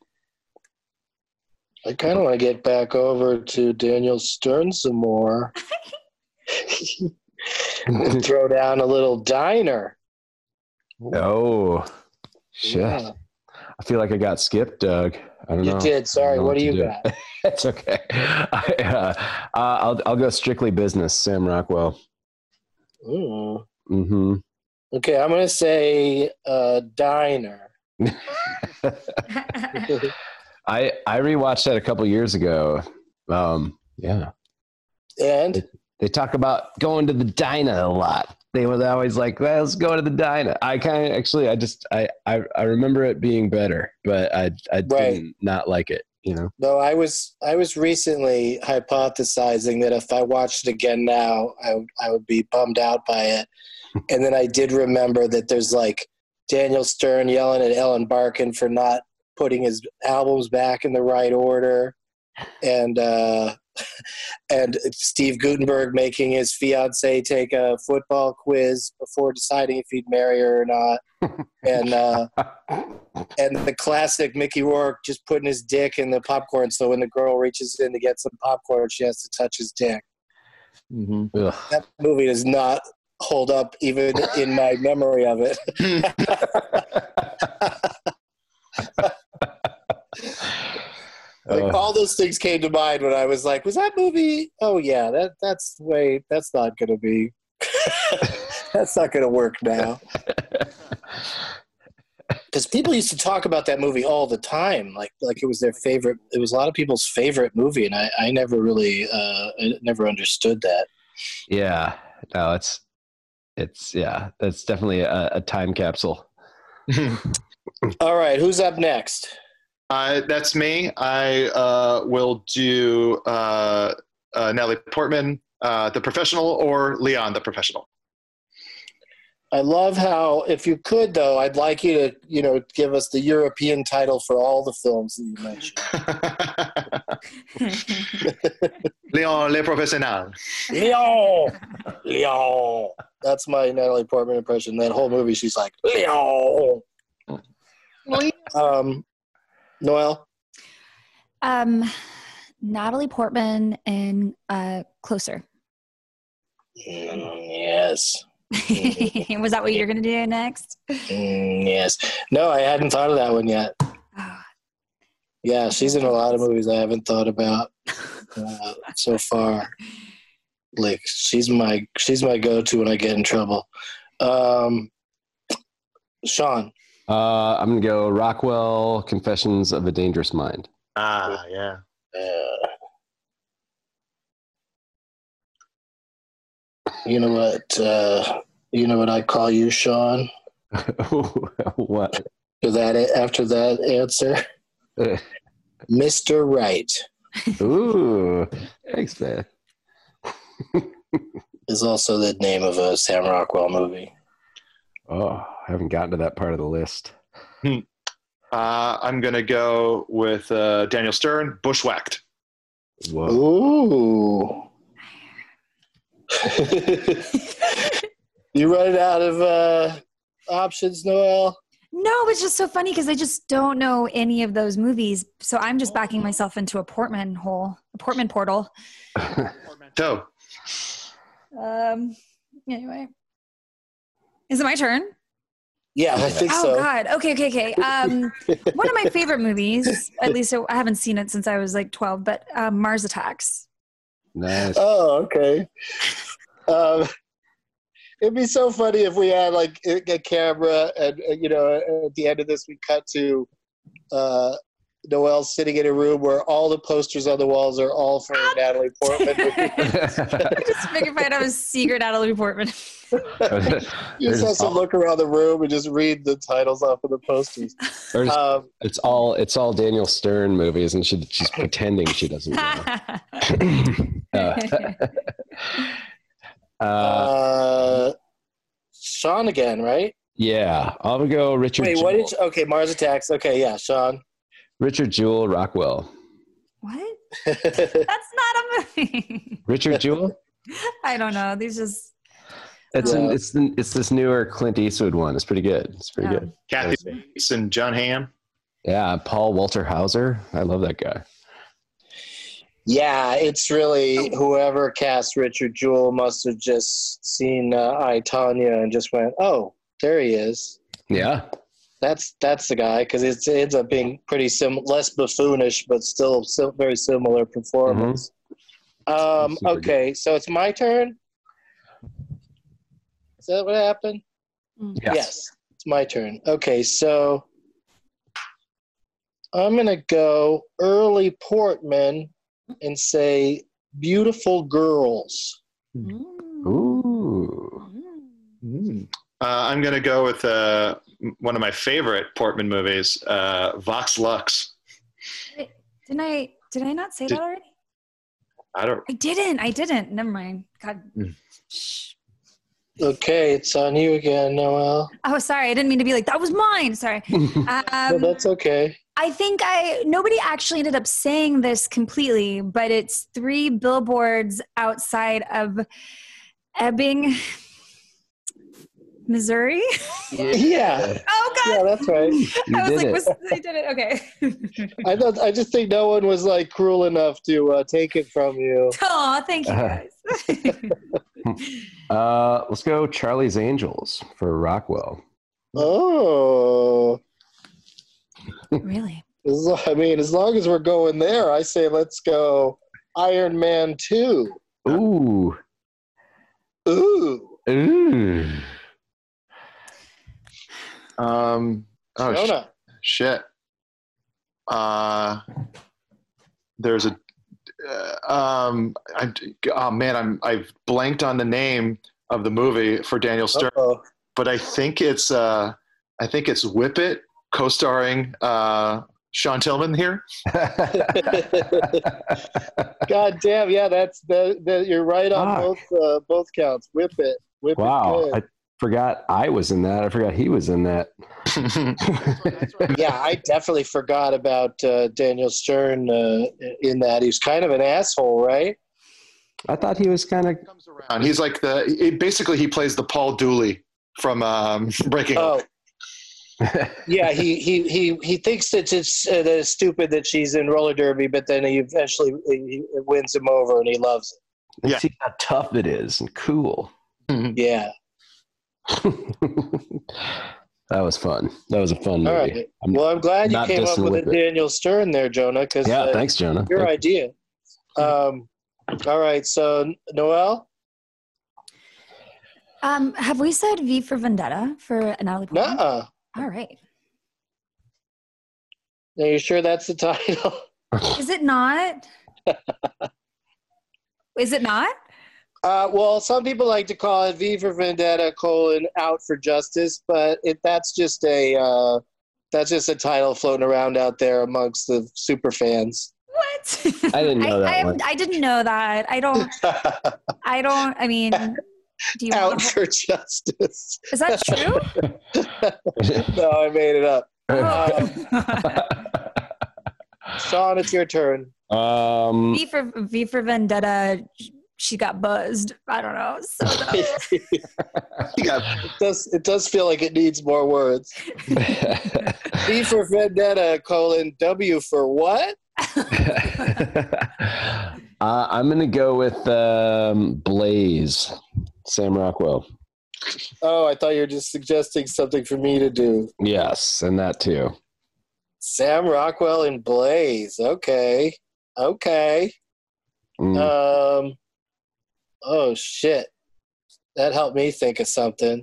I kind of want to get back over to Daniel Stern some more. And throw down a little diner. oh. Shit. Yeah. I feel like I got skipped, Doug. I don't You know. did. Sorry. I don't know What do to you got? It's okay. I, uh, uh, I'll I'll go Strictly Business. Sam Rockwell. Ooh. Mm-hmm. Okay, I'm gonna say uh, diner. I I rewatched that a couple years ago. Um, yeah, And they talk about going to the diner a lot. They were always like, well, let's go to the diner. I kind of actually, I just, I, I, I remember it being better, but I, I Right. didn't not like it, you know? No, I was I was recently hypothesizing that if I watched it again now, I would I would be bummed out by it. And then I did remember that there's like Daniel Stern yelling at Ellen Barkin for not putting his albums back in the right order, and uh, and Steve Guttenberg making his fiance take a football quiz before deciding if he'd marry her or not, and uh, and the classic Mickey Rourke just putting his dick in the popcorn, so when the girl reaches in to get some popcorn, she has to touch his dick. Ugh. That movie does not hold up even in my memory of it. Like Uh. all those things came to mind when I was like, was that movie? Oh yeah, that that's way that's not gonna be that's not gonna work now. Because people used to talk about that movie all the time, like like it was their favorite. It was a lot of people's favorite movie, and I, I never really uh, I never understood that. Yeah, no, it's, it's, yeah, that's definitely a, a time capsule. All right, who's up next? Uh, that's me. I uh, will do uh, uh, Natalie Portman, uh, The Professional, or Leon, The Professional. I love how, if you could, though, I'd like you to, you know, give us the European title for all the films that you mentioned. Leon, Le Professionnel. Leon! Leon! That's my Natalie Portman impression. That whole movie, she's like, Leon! Um, Noelle? Um, Natalie Portman and uh, Closer. Mm, yes. Was that what you're going to do next? Mm, yes. No, I hadn't thought of that one yet. Oh. Yeah, she's in a lot of movies I haven't thought about uh, so far. Like she's my she's my go-to when I get in trouble. Um, Sean. Uh, I'm gonna go Rockwell, Confessions of a Dangerous Mind. Ah, yeah. Uh, you know what? Uh, you know what I call you, Sean? What? After that, after that answer, Mister Right. Ooh, thanks, man. Is also the name of a Sam Rockwell movie. Oh, I haven't gotten to that part of the list. Uh, I'm going to go with uh, Daniel Stern, Bushwhacked. Whoa. Ooh. You running out of uh, options, Noelle? No, it's just so funny because I just don't know any of those movies. So I'm just backing myself into a Portman hole, a Portman portal. So, Um. Anyway, is it my turn? Yeah, I think Oh so. God. Okay. Okay. Okay. Um, one of my favorite movies. At least I haven't seen it since I was like twelve. But um, Mars Attacks. Nice. Oh, okay. Um, it'd be so funny if we had like a, a camera and, uh, you know, at the end of this, we cut to uh, Noelle sitting in a room where all the posters on the walls are all for Natalie Portman. I just figured if I have a secret Natalie Portman. You just have to look around the room and just read the titles off of the posters. Or just- Um, it's all it's all Daniel Stern movies, and she, she's pretending she doesn't know. uh, uh, uh, Sean again, right? yeah, I'll go Richard. Wait, Jewell. what did you, okay, Mars Attacks. Okay, yeah, Sean. Richard Jewell, Rockwell. What? That's not a movie. Richard Jewell. I don't know. These just. It's Yeah. an, it's the, it's this newer Clint Eastwood one. It's pretty good. It's pretty Yeah. good. Kathy Bates and John Hamm. Yeah, Paul Walter Hauser. I love that guy. Yeah, it's really whoever cast Richard Jewell must have just seen uh, I, Tonya and just went, oh, there he is. Yeah. That's that's the guy, because it ends up being pretty sim less buffoonish, but still sim- very similar performance. Um, Super okay, so it's my turn. Is that what happened? Yes. It's my turn. Okay, so I'm gonna go early Portman and say Beautiful Girls. Ooh. Mm. Uh, I'm going to go with uh, one of my favorite Portman movies, uh, Vox Lux. Wait, didn't I? Did I not say Did- that already? I don't. I didn't. I didn't. Never mind. God. Mm. Shh. Okay, it's on you again, Noelle. Oh, sorry. I didn't mean to be like, that was mine. Sorry. No, Um, that's okay. I think I nobody actually ended up saying this completely, but it's three billboards outside of Ebbing, Missouri. Yeah. Oh God! Yeah, that's right. You I was did like, it. was, I did it. Okay. I thought I just think no one was like cruel enough to uh, take it from you. Oh, thank you guys. Uh, let's go Charlie's Angels for Rockwell. Oh. Really? As lo- I mean, as long as we're going there, I say let's go Iron Man two. Ooh. Ooh. Ooh. Um, oh, sh- Jonah. shit. Uh, there's a. Uh, um, I, oh man, I'm I've blanked on the name of the movie for Daniel Stern, Uh-oh. but I think it's uh, I think it's Whip It, co-starring uh, Sean Tillman here. God damn, yeah, that's that. that you're right on Fuck. both uh, both counts. Whip it, whip Wow. it. I forgot I was in that. I forgot he was in that. Good. Yeah, I definitely forgot about uh, Daniel Stern uh, in that. He's kind of an asshole, right? I thought he was kind of. Comes around. He's like the it, basically he plays the Paul Dooley from um, Breaking Up. Oh, yeah. He he he he thinks that it's uh, that it's stupid that she's in roller derby, but then he eventually he, it wins him over, and he loves it. Yeah. See how tough it is and cool. Yeah. That was fun. That was a fun movie. All right. I'm Well, I'm glad you not came up dissing with a with it. Daniel Stern there, Jonah. Because Yeah, uh, thanks, Jonah. your Thank- idea. Um, all right. So, Noelle? Um, have we said V for Vendetta for Natalie Portman? Nuh-uh. All right. Are you sure that's the title? Is it not? Is it not? Uh, well, some people like to call it V for Vendetta colon Out for Justice, but it that's just a uh, that's just a title floating around out there amongst the super fans. What? I didn't know I, that I, one. I didn't know that. I don't. I don't. I mean, do you? Out want to- for Justice. Is that true? No, I made it up. Oh. Sean, it's your turn. Um, V for V for Vendetta. She got buzzed. I don't know. So dumb. Yeah. It does it does feel like it needs more words. V for Vendetta colon W for what? uh, I'm going to go with um, Blaze, Sam Rockwell. Oh, I thought you were just suggesting something for me to do. Yes, and that too. Sam Rockwell in Blaze. Okay. Okay. Mm. Um oh shit. That helped me think of something.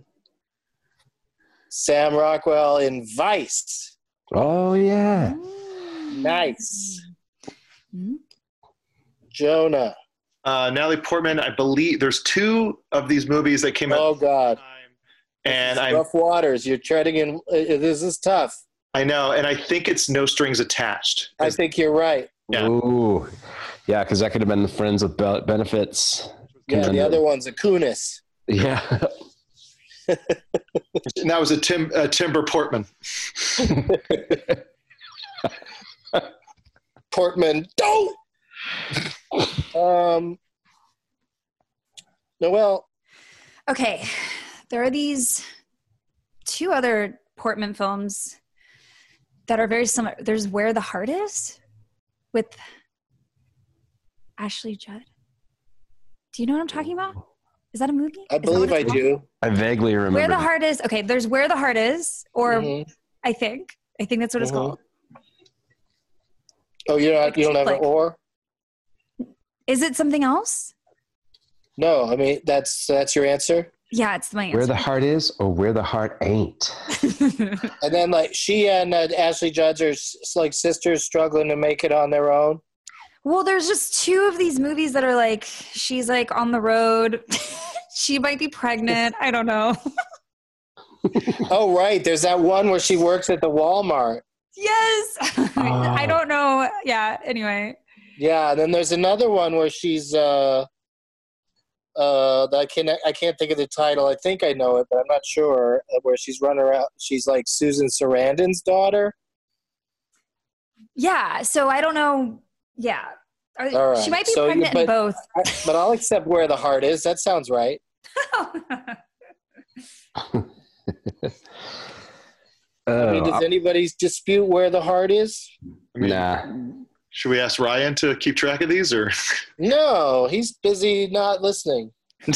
Sam Rockwell in Vice. Oh, yeah. Nice. Mm-hmm. Jonah. Uh, Natalie Portman, I believe there's two of these movies that came out. Oh God. And I Rough waters. You're treading in. Uh, this is tough. I know, and I think it's No Strings Attached. I think you're right. Yeah. Ooh. Yeah, because that could have been the Friends with Be- Benefits. Yeah, the contender. other one's a Kunis. Yeah. And that was a Tim uh, Timber Portman. Portman. Don't. um. Noelle. Okay, there are these two other Portman films that are very similar. There's Where the Heart Is with Ashley Judd. Do you know what I'm talking about? Is that a movie? I Is that believe what I it's called? do. I vaguely remember. Where the that. Heart Is. Okay, there's Where the Heart Is, or Mhm. I think. I think that's what it's Mhm. called. Oh, you're not, you don't have an Like- or? Is it something else? No, I mean that's that's your answer. Yeah, it's my answer. Where the Heart Is or Where the Heart Ain't. And then like she and uh, Ashley Judd are s- like sisters struggling to make it on their own. Well, there's just two of these movies that are like, she's like on the road. She might be pregnant. I don't know. Oh, right. There's that one where she works at the Walmart. Yes. Oh. I don't know. Yeah. Anyway. Yeah. And then there's another one where she's, uh, uh, I can't, I can't think of the title. I think I know it, but I'm not sure. Where she's running around. She's like Susan Sarandon's daughter. Yeah. So I don't know. Yeah. All right. She might be So, pregnant but, in both. But I'll accept Where the Heart Is. That sounds right. I mean, does anybody dispute Where the Heart Is? I mean, Nah. Should we ask Ryan to keep track of these, or? No, he's busy not listening.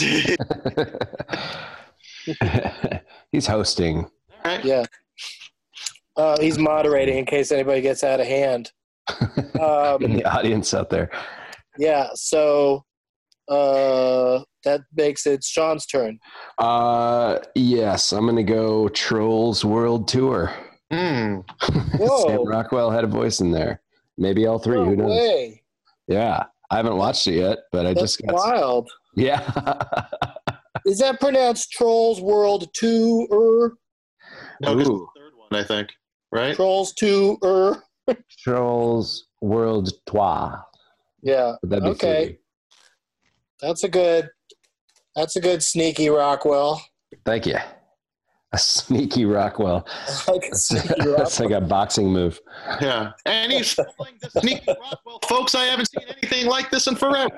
He's hosting. Yeah. Uh, he's moderating in case anybody gets out of hand. Um, In the audience out there. Yeah, so uh, that makes it Sean's turn. Uh, yes, I'm going to go Trolls World Tour. Mm. Whoa. Sam Rockwell had a voice in there. Maybe all three. No Who knows? way. Yeah, I haven't watched it yet, but I That's just got. wild. Yeah. Is that pronounced Trolls World Tour? No, this is the Ooh. third one, I think. Right? Trolls Tour? Trolls World Tour. Yeah. That'd be Okay. three. That's a good. That's a good sneaky Rockwell. Thank you. A sneaky Rockwell. Like a That's, sneaky that's like Rockwell. a boxing move. Yeah. And he's playing the sneaky Rockwell. Folks, I haven't seen anything like this in forever.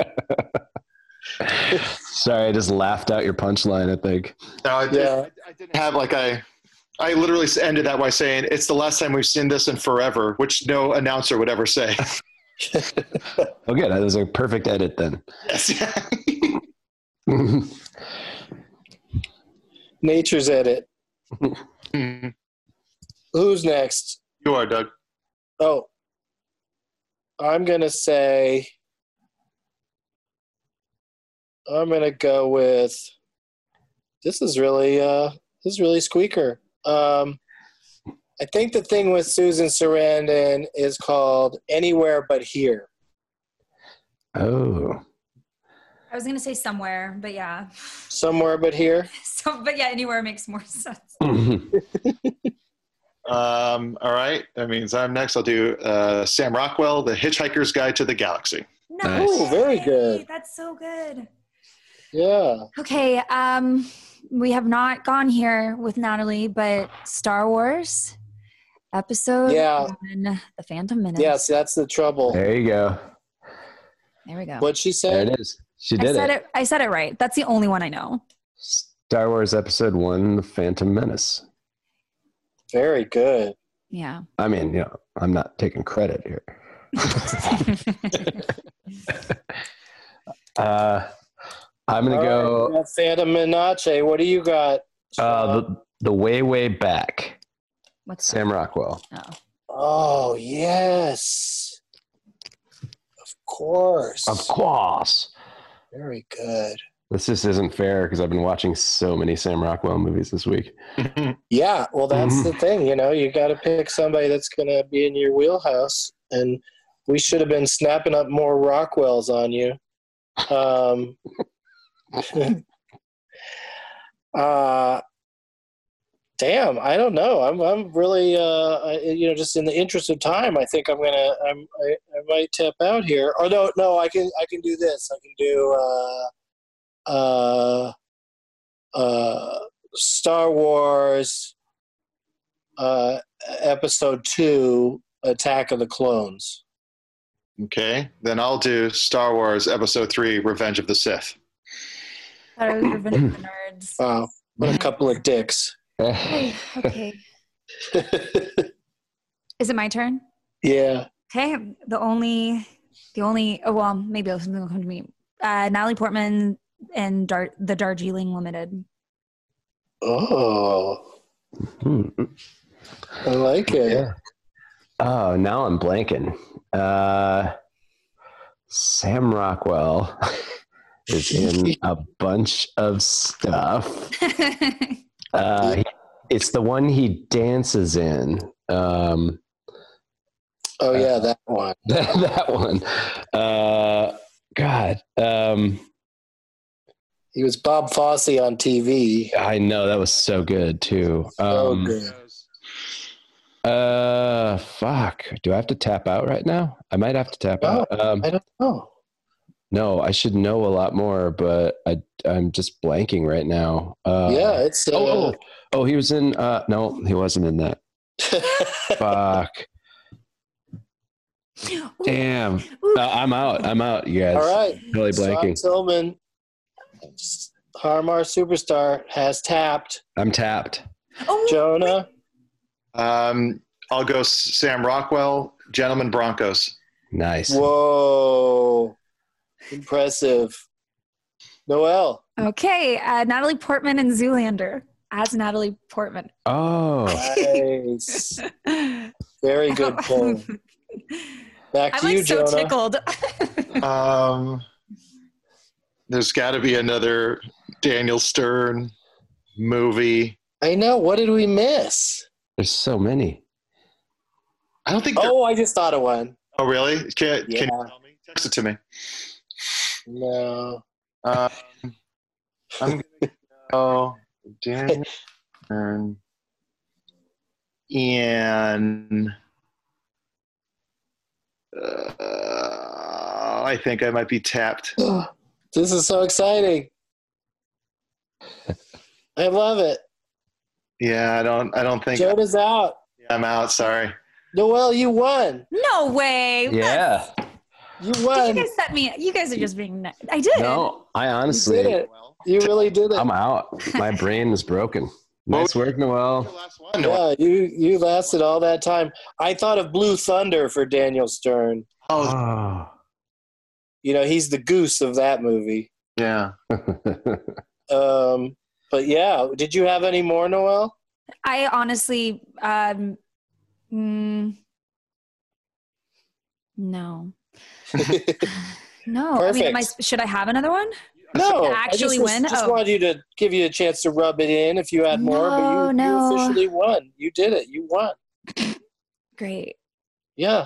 Sorry, I just laughed out your punchline, I think. No, I, Yeah. I, I didn't have like I. I literally ended that by saying it's the last time we've seen this in forever, which no announcer would ever say. Oh, good. That was a perfect edit then. Yes. Nature's Edit. Mhm. Who's next? You are, Doug. Oh, I'm gonna say. I'm gonna go with. This is really uh, this is really squeaker. Um, I think the thing with Susan Sarandon is called Anywhere But Here. Oh. I was going to say somewhere, but yeah. Somewhere But Here. So, but yeah, anywhere makes more sense. Um, all right. That means I'm next. I'll do uh, Sam Rockwell, The Hitchhiker's Guide to the Galaxy. No, Ooh, very way. good. That's so good. Yeah. Okay, um, we have not gone here with Natalie, but Star Wars episode Yeah. one, The Phantom Menace. Yes, that's the trouble. There you go. There we go. What'd she There say? it is. She I did said it. it. I said it right. That's the only one I know. Star Wars Episode One: The Phantom Menace. Very good. Yeah. I mean, you know, I'm not taking credit here. uh, I'm gonna All go right, we got Phantom Menace. What do you got? uh, the the way way back. What's Sam Rockwell. that? Oh. Oh, yes. Of course. Of course. Very good. This just isn't fair because I've been watching so many Sam Rockwell movies this week. Yeah, well, that's Mhm. the thing. You know, you got to pick somebody that's going to be in your wheelhouse. And we should have been snapping up more Rockwells on you. Um, uh, damn, I don't know. I'm, I'm really, uh, I, you know, just in the interest of time, I think I'm gonna, I'm, I, I might tap out here. Or no, no, I can, I can do this. I can do, uh, uh, uh, Star Wars, uh, Episode Two, Attack of the Clones. Okay. Then I'll do Star Wars Episode Three, Revenge of the Sith. Thought it was Revenge of the Nerds. Wow, what a couple of dicks. Okay. Okay. Is it my turn? Yeah. Okay. The only, the only, oh, well, maybe something will come to me. Uh, Natalie Portman and Dar- the Darjeeling Limited. Oh, Hmm. I like it. Yeah. Oh, now I'm blanking. Uh, Sam Rockwell is in a bunch of stuff. Uh, he- it's the one he dances in. Um, Oh yeah, that one. that, that one. Uh, God. Um, he was Bob Fosse on T V. I know, that was so good too. So Um, good. Uh, fuck. Do I have to tap out right now? I might have to tap No, out. Um, I don't know. no, I should know a lot more, but I, I'm just blanking right now. Uh, yeah, it's. Uh, oh, oh, oh, he was in. Uh, no, he wasn't in that. Fuck. Damn. Uh, I'm out. I'm out, you guys. All right. Really blanking. Sean Tillman, Harmar Superstar, has tapped. I'm tapped. Oh, Jonah. Um, I'll go Sam Rockwell, Gentlemen Broncos. Nice. Whoa. Impressive. Noelle. Okay, uh, Natalie Portman and Zoolander as Natalie Portman. Oh. Nice. Very good pull. Back to I'm you, like so Jonah. tickled. Um, there's got to be another Daniel Stern movie. I know. What did we miss? There's so many. I don't think. Oh, I just thought of one. Oh, really? Can, Yeah. can you tell me? Text it to me. No. Um, I'm going to go Daniel Stern and uh, I think I might be tapped. This is so exciting. I love it. Yeah, I don't. I don't think Jonah's out. Yeah, I'm out. Sorry. Noelle, you won. No way. Yeah. You Did won. you guys set me? You guys are just being. Ni- I did. No, I You honestly, did it. You really did it. I'm out. My brain is broken. Nice work, Noelle. Last one. No. Yeah, you you lasted all that time. I thought of Blue Thunder for Daniel Stern. Oh, Oh. You know, he's the goose of that movie. yeah. Um, but yeah, did you have any more, Noelle? I honestly, um, mm, no, no. I mean, am I, Perfect. should I have another one? No, Actually I just, win? Just Oh. wanted you to give you a chance to rub it in if you had more, but you, No, you no. officially won. You did it. You won. Great. Yeah.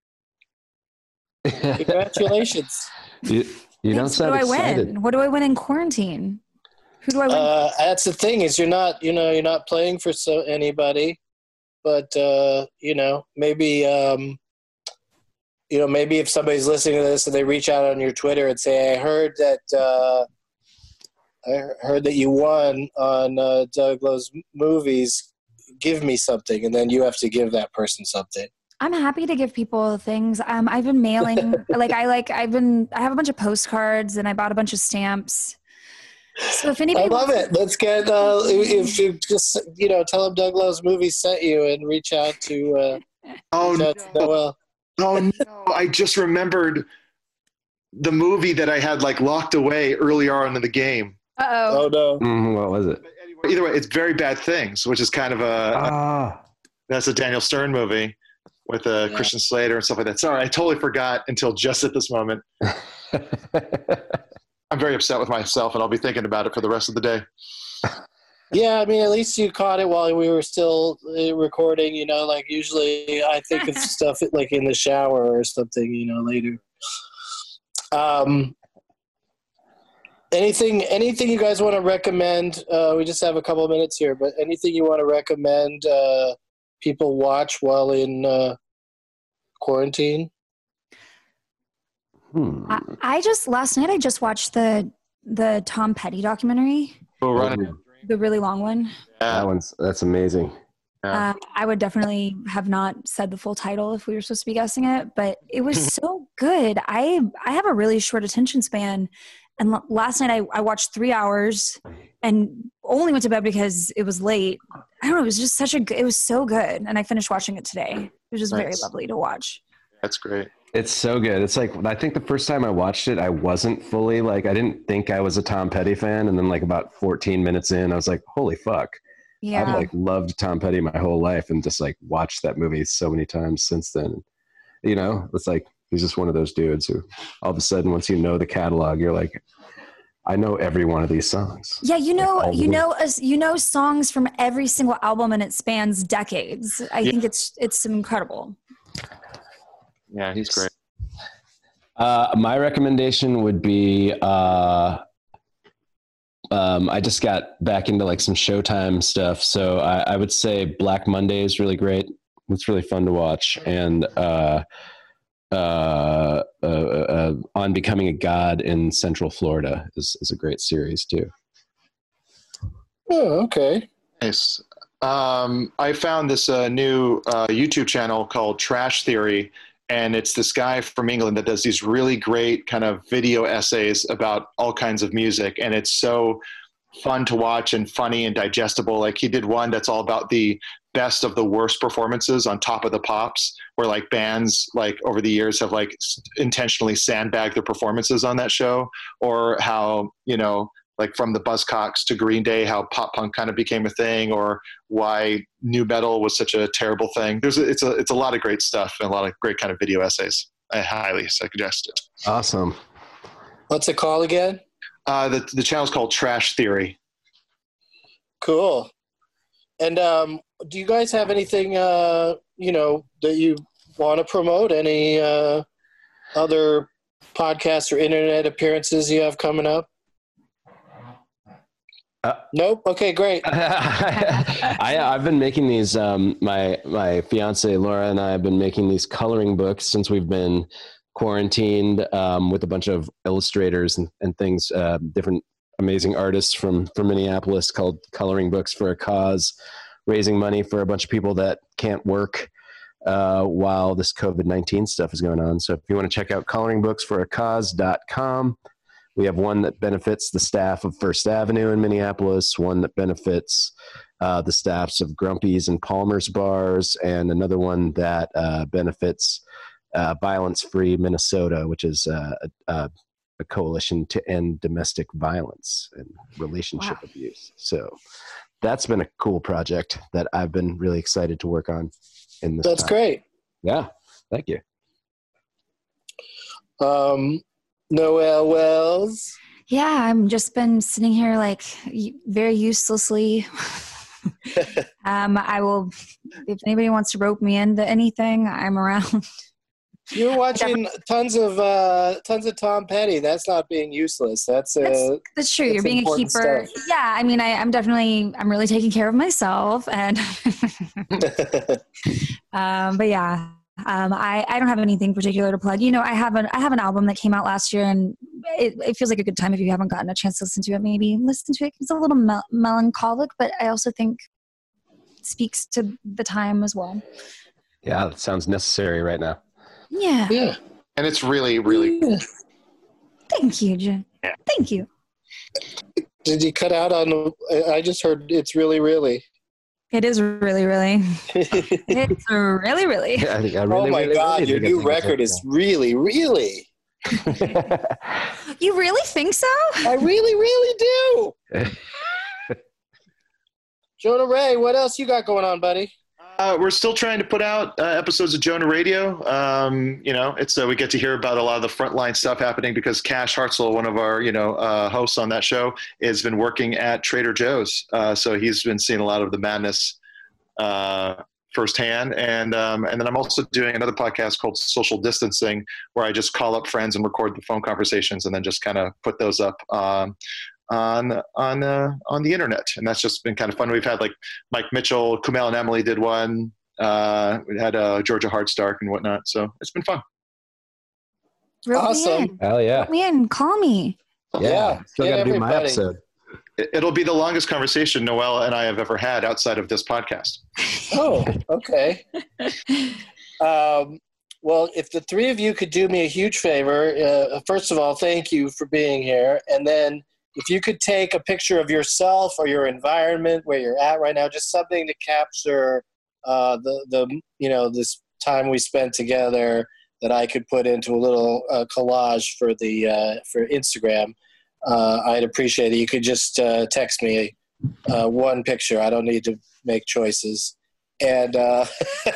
Congratulations. you you don't Thanks. What sound do I excited. win? What do I win in quarantine? Who do I win? Uh, that's the thing is you're not, you know, you're not playing for so anybody, but uh, you know, maybe, um, you know, maybe if somebody's listening to this and they reach out on your Twitter and say, I heard that, uh, I heard that you won on uh, Doug Lowe's Movies. Give me something, and then you have to give that person something. I'm happy to give people things. Um, I've been mailing, like I like, I've been, I have a bunch of postcards and I bought a bunch of stamps. So if anybody I love wants- it. Let's get uh, if you just you know tell them Doug Lowe's Movies sent you and reach out to uh, Oh reach no. out to Noelle. Oh no. I just remembered the movie that I had like locked away earlier on in the game. Uh-oh. Oh no. Mhm, what was it? But anyway, either way, it's Very Bad Things, which is kind of a Ah. that's a Daniel Stern movie with uh, Yeah. Christian Slater and stuff like that. Sorry, I totally forgot until just at this moment. I'm very upset with myself, and I'll be thinking about it for the rest of the day. Yeah, I mean, at least you caught it while we were still uh, recording. You know, like usually I think of stuff like in the shower or something. You know, later. Um. Anything, anything you guys want to recommend? Uh, we just have a couple of minutes here, but anything you want to recommend uh, people watch while in uh, quarantine? Hmm. I, I just, last night I just watched the, the Tom Petty documentary, Oh, right. Ooh, the really long one. that one's that's amazing. Yeah. Uh, I would definitely have not said the full title if we were supposed to be guessing it, but it was so good. I I have a really short attention span, and l- last night I, I watched three hours and only went to bed because it was late. I don't know. It was just such a good. It was so good, and I finished watching it today. It was just very Nice. lovely to watch. That's great. It's so good. It's like I think the first time I watched it, I wasn't fully like I didn't think I was a Tom Petty fan, and then like about fourteen minutes in, I was like, "Holy fuck!" Yeah, I've like loved Tom Petty my whole life, and just like watched that movie so many times since then. You know, it's like he's just one of those dudes who, all of a sudden, once you know the catalog, you're like, I know every one of these songs. yeah. You know, all you the- know, as you know, songs from every single album, and it spans decades. I Yeah. think it's it's incredible. Yeah, he's great. Uh, my recommendation would be, uh, um, I just got back into like some Showtime stuff. So I, I would say Black Monday is really great. It's really fun to watch. And, uh, uh, uh, uh, On Becoming a God in Central Florida is, is a great series too. Oh, okay. Nice. Um, I found this uh, new uh, YouTube channel called Trash Theory, and it's this guy from England that does these really great kind of video essays about all kinds of music, and it's so fun to watch and funny and digestible. Like he did one that's all about the best of the worst performances on Top of the Pops, where like bands like over the years have like intentionally sandbagged their performances on that show, or how, you know, like from the Buzzcocks to Green Day, how pop punk kind of became a thing, or why nu metal was such a terrible thing. There's a, it's a it's a lot of great stuff and a lot of great kind of video essays. I highly suggest it. Awesome. What's it called again? Uh, the the channel's called Trash Theory. Cool. And um, do you guys have anything uh, you know that you want to promote? Any uh, other podcasts or internet appearances you have coming up? Uh, nope. Okay, great. I, I've been making these, um, my, my fiance, Laura, and I have been making these coloring books since we've been quarantined, um, with a bunch of illustrators and, and things, uh, different amazing artists from, from Minneapolis, called Coloring Books for a Cause, raising money for a bunch of people that can't work, uh, while this COVID nineteen stuff is going on. So if you want to check out coloring books for a cause dot com, we have one that benefits the staff of First Avenue in Minneapolis, one that benefits uh, the staffs of Grumpy's and Palmer's bars, and another one that uh, benefits uh, Violence Free Minnesota, which is uh, a, a coalition to end domestic violence and relationship wow. abuse. So that's been a cool project that I've been really excited to work on. In this That's time. great. Yeah, thank you. Um. Noelle Wells. Yeah, I'm just been sitting here like very uselessly. um, I will, if anybody wants to rope me into anything, I'm around. You're watching tons of uh, tons of Tom Petty. That's not being useless. That's uh, that's, that's true. That's You're being a keeper. Stuff. Yeah, I mean, I, I'm definitely, I'm really taking care of myself, and um, but yeah. Um, I, I don't have anything particular to plug. You know, I have an I have an album that came out last year, and it, it feels like a good time if you haven't gotten a chance to listen to it. Maybe listen to it. It's a little mel- melancholic, but I also think it speaks to the time as well. Yeah, that sounds necessary right now. Yeah. Yeah. And it's really, really yeah. Thank you, Jen. Yeah. Thank you. Did you cut out on? I just heard it's really, really. It is really, really. It's really, really. Yeah, I think I really oh my really, God, really your new record is really, really. You really think so? I really, really do. Jonah Ray, what else you got going on, buddy? Uh, we're still trying to put out uh, episodes of Jonah Radio. Um, you know, it's uh, we get to hear about a lot of the frontline stuff happening because Cash Hartzell, one of our you know uh, hosts on that show, has been working at Trader Joe's, uh, so he's been seeing a lot of the madness uh, firsthand. And um, and then I'm also doing another podcast called Social Distancing, where I just call up friends and record the phone conversations, and then just kind of put those up. Um, on on uh, on the internet, and that's just been kind of fun. We've had like Mike Mitchell, Kumail and Emily did one. Uh, we had uh, Georgia Hardstark and whatnot, so it's been fun. Rope awesome! Hell yeah! Rope me in, call me. Yeah, yeah. Still got to do my episode. It, it'll be the longest conversation Noelle and I have ever had outside of this podcast. Oh, okay. um, well, if the three of you could do me a huge favor, uh, first of all, thank you for being here, and then. If you could take a picture of yourself or your environment where you're at right now, just something to capture uh, the, the, you know, this time we spent together that I could put into a little uh, collage for the, uh, for Instagram, uh, I'd appreciate it. You could just uh, text me uh, one picture. I don't need to make choices. And uh,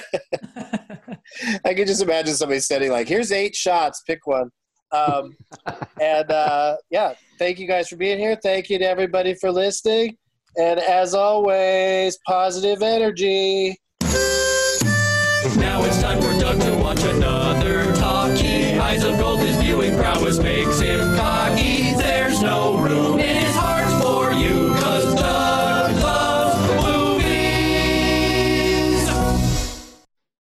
I could just imagine somebody sending like, here's eight shots, pick one. Um, and uh, yeah, thank you guys for being here. Thank you to everybody for listening. And as always, positive energy. Now now it's time for Doug to watch another talkie. Eyes of gold, his viewing prowess makes him cocky.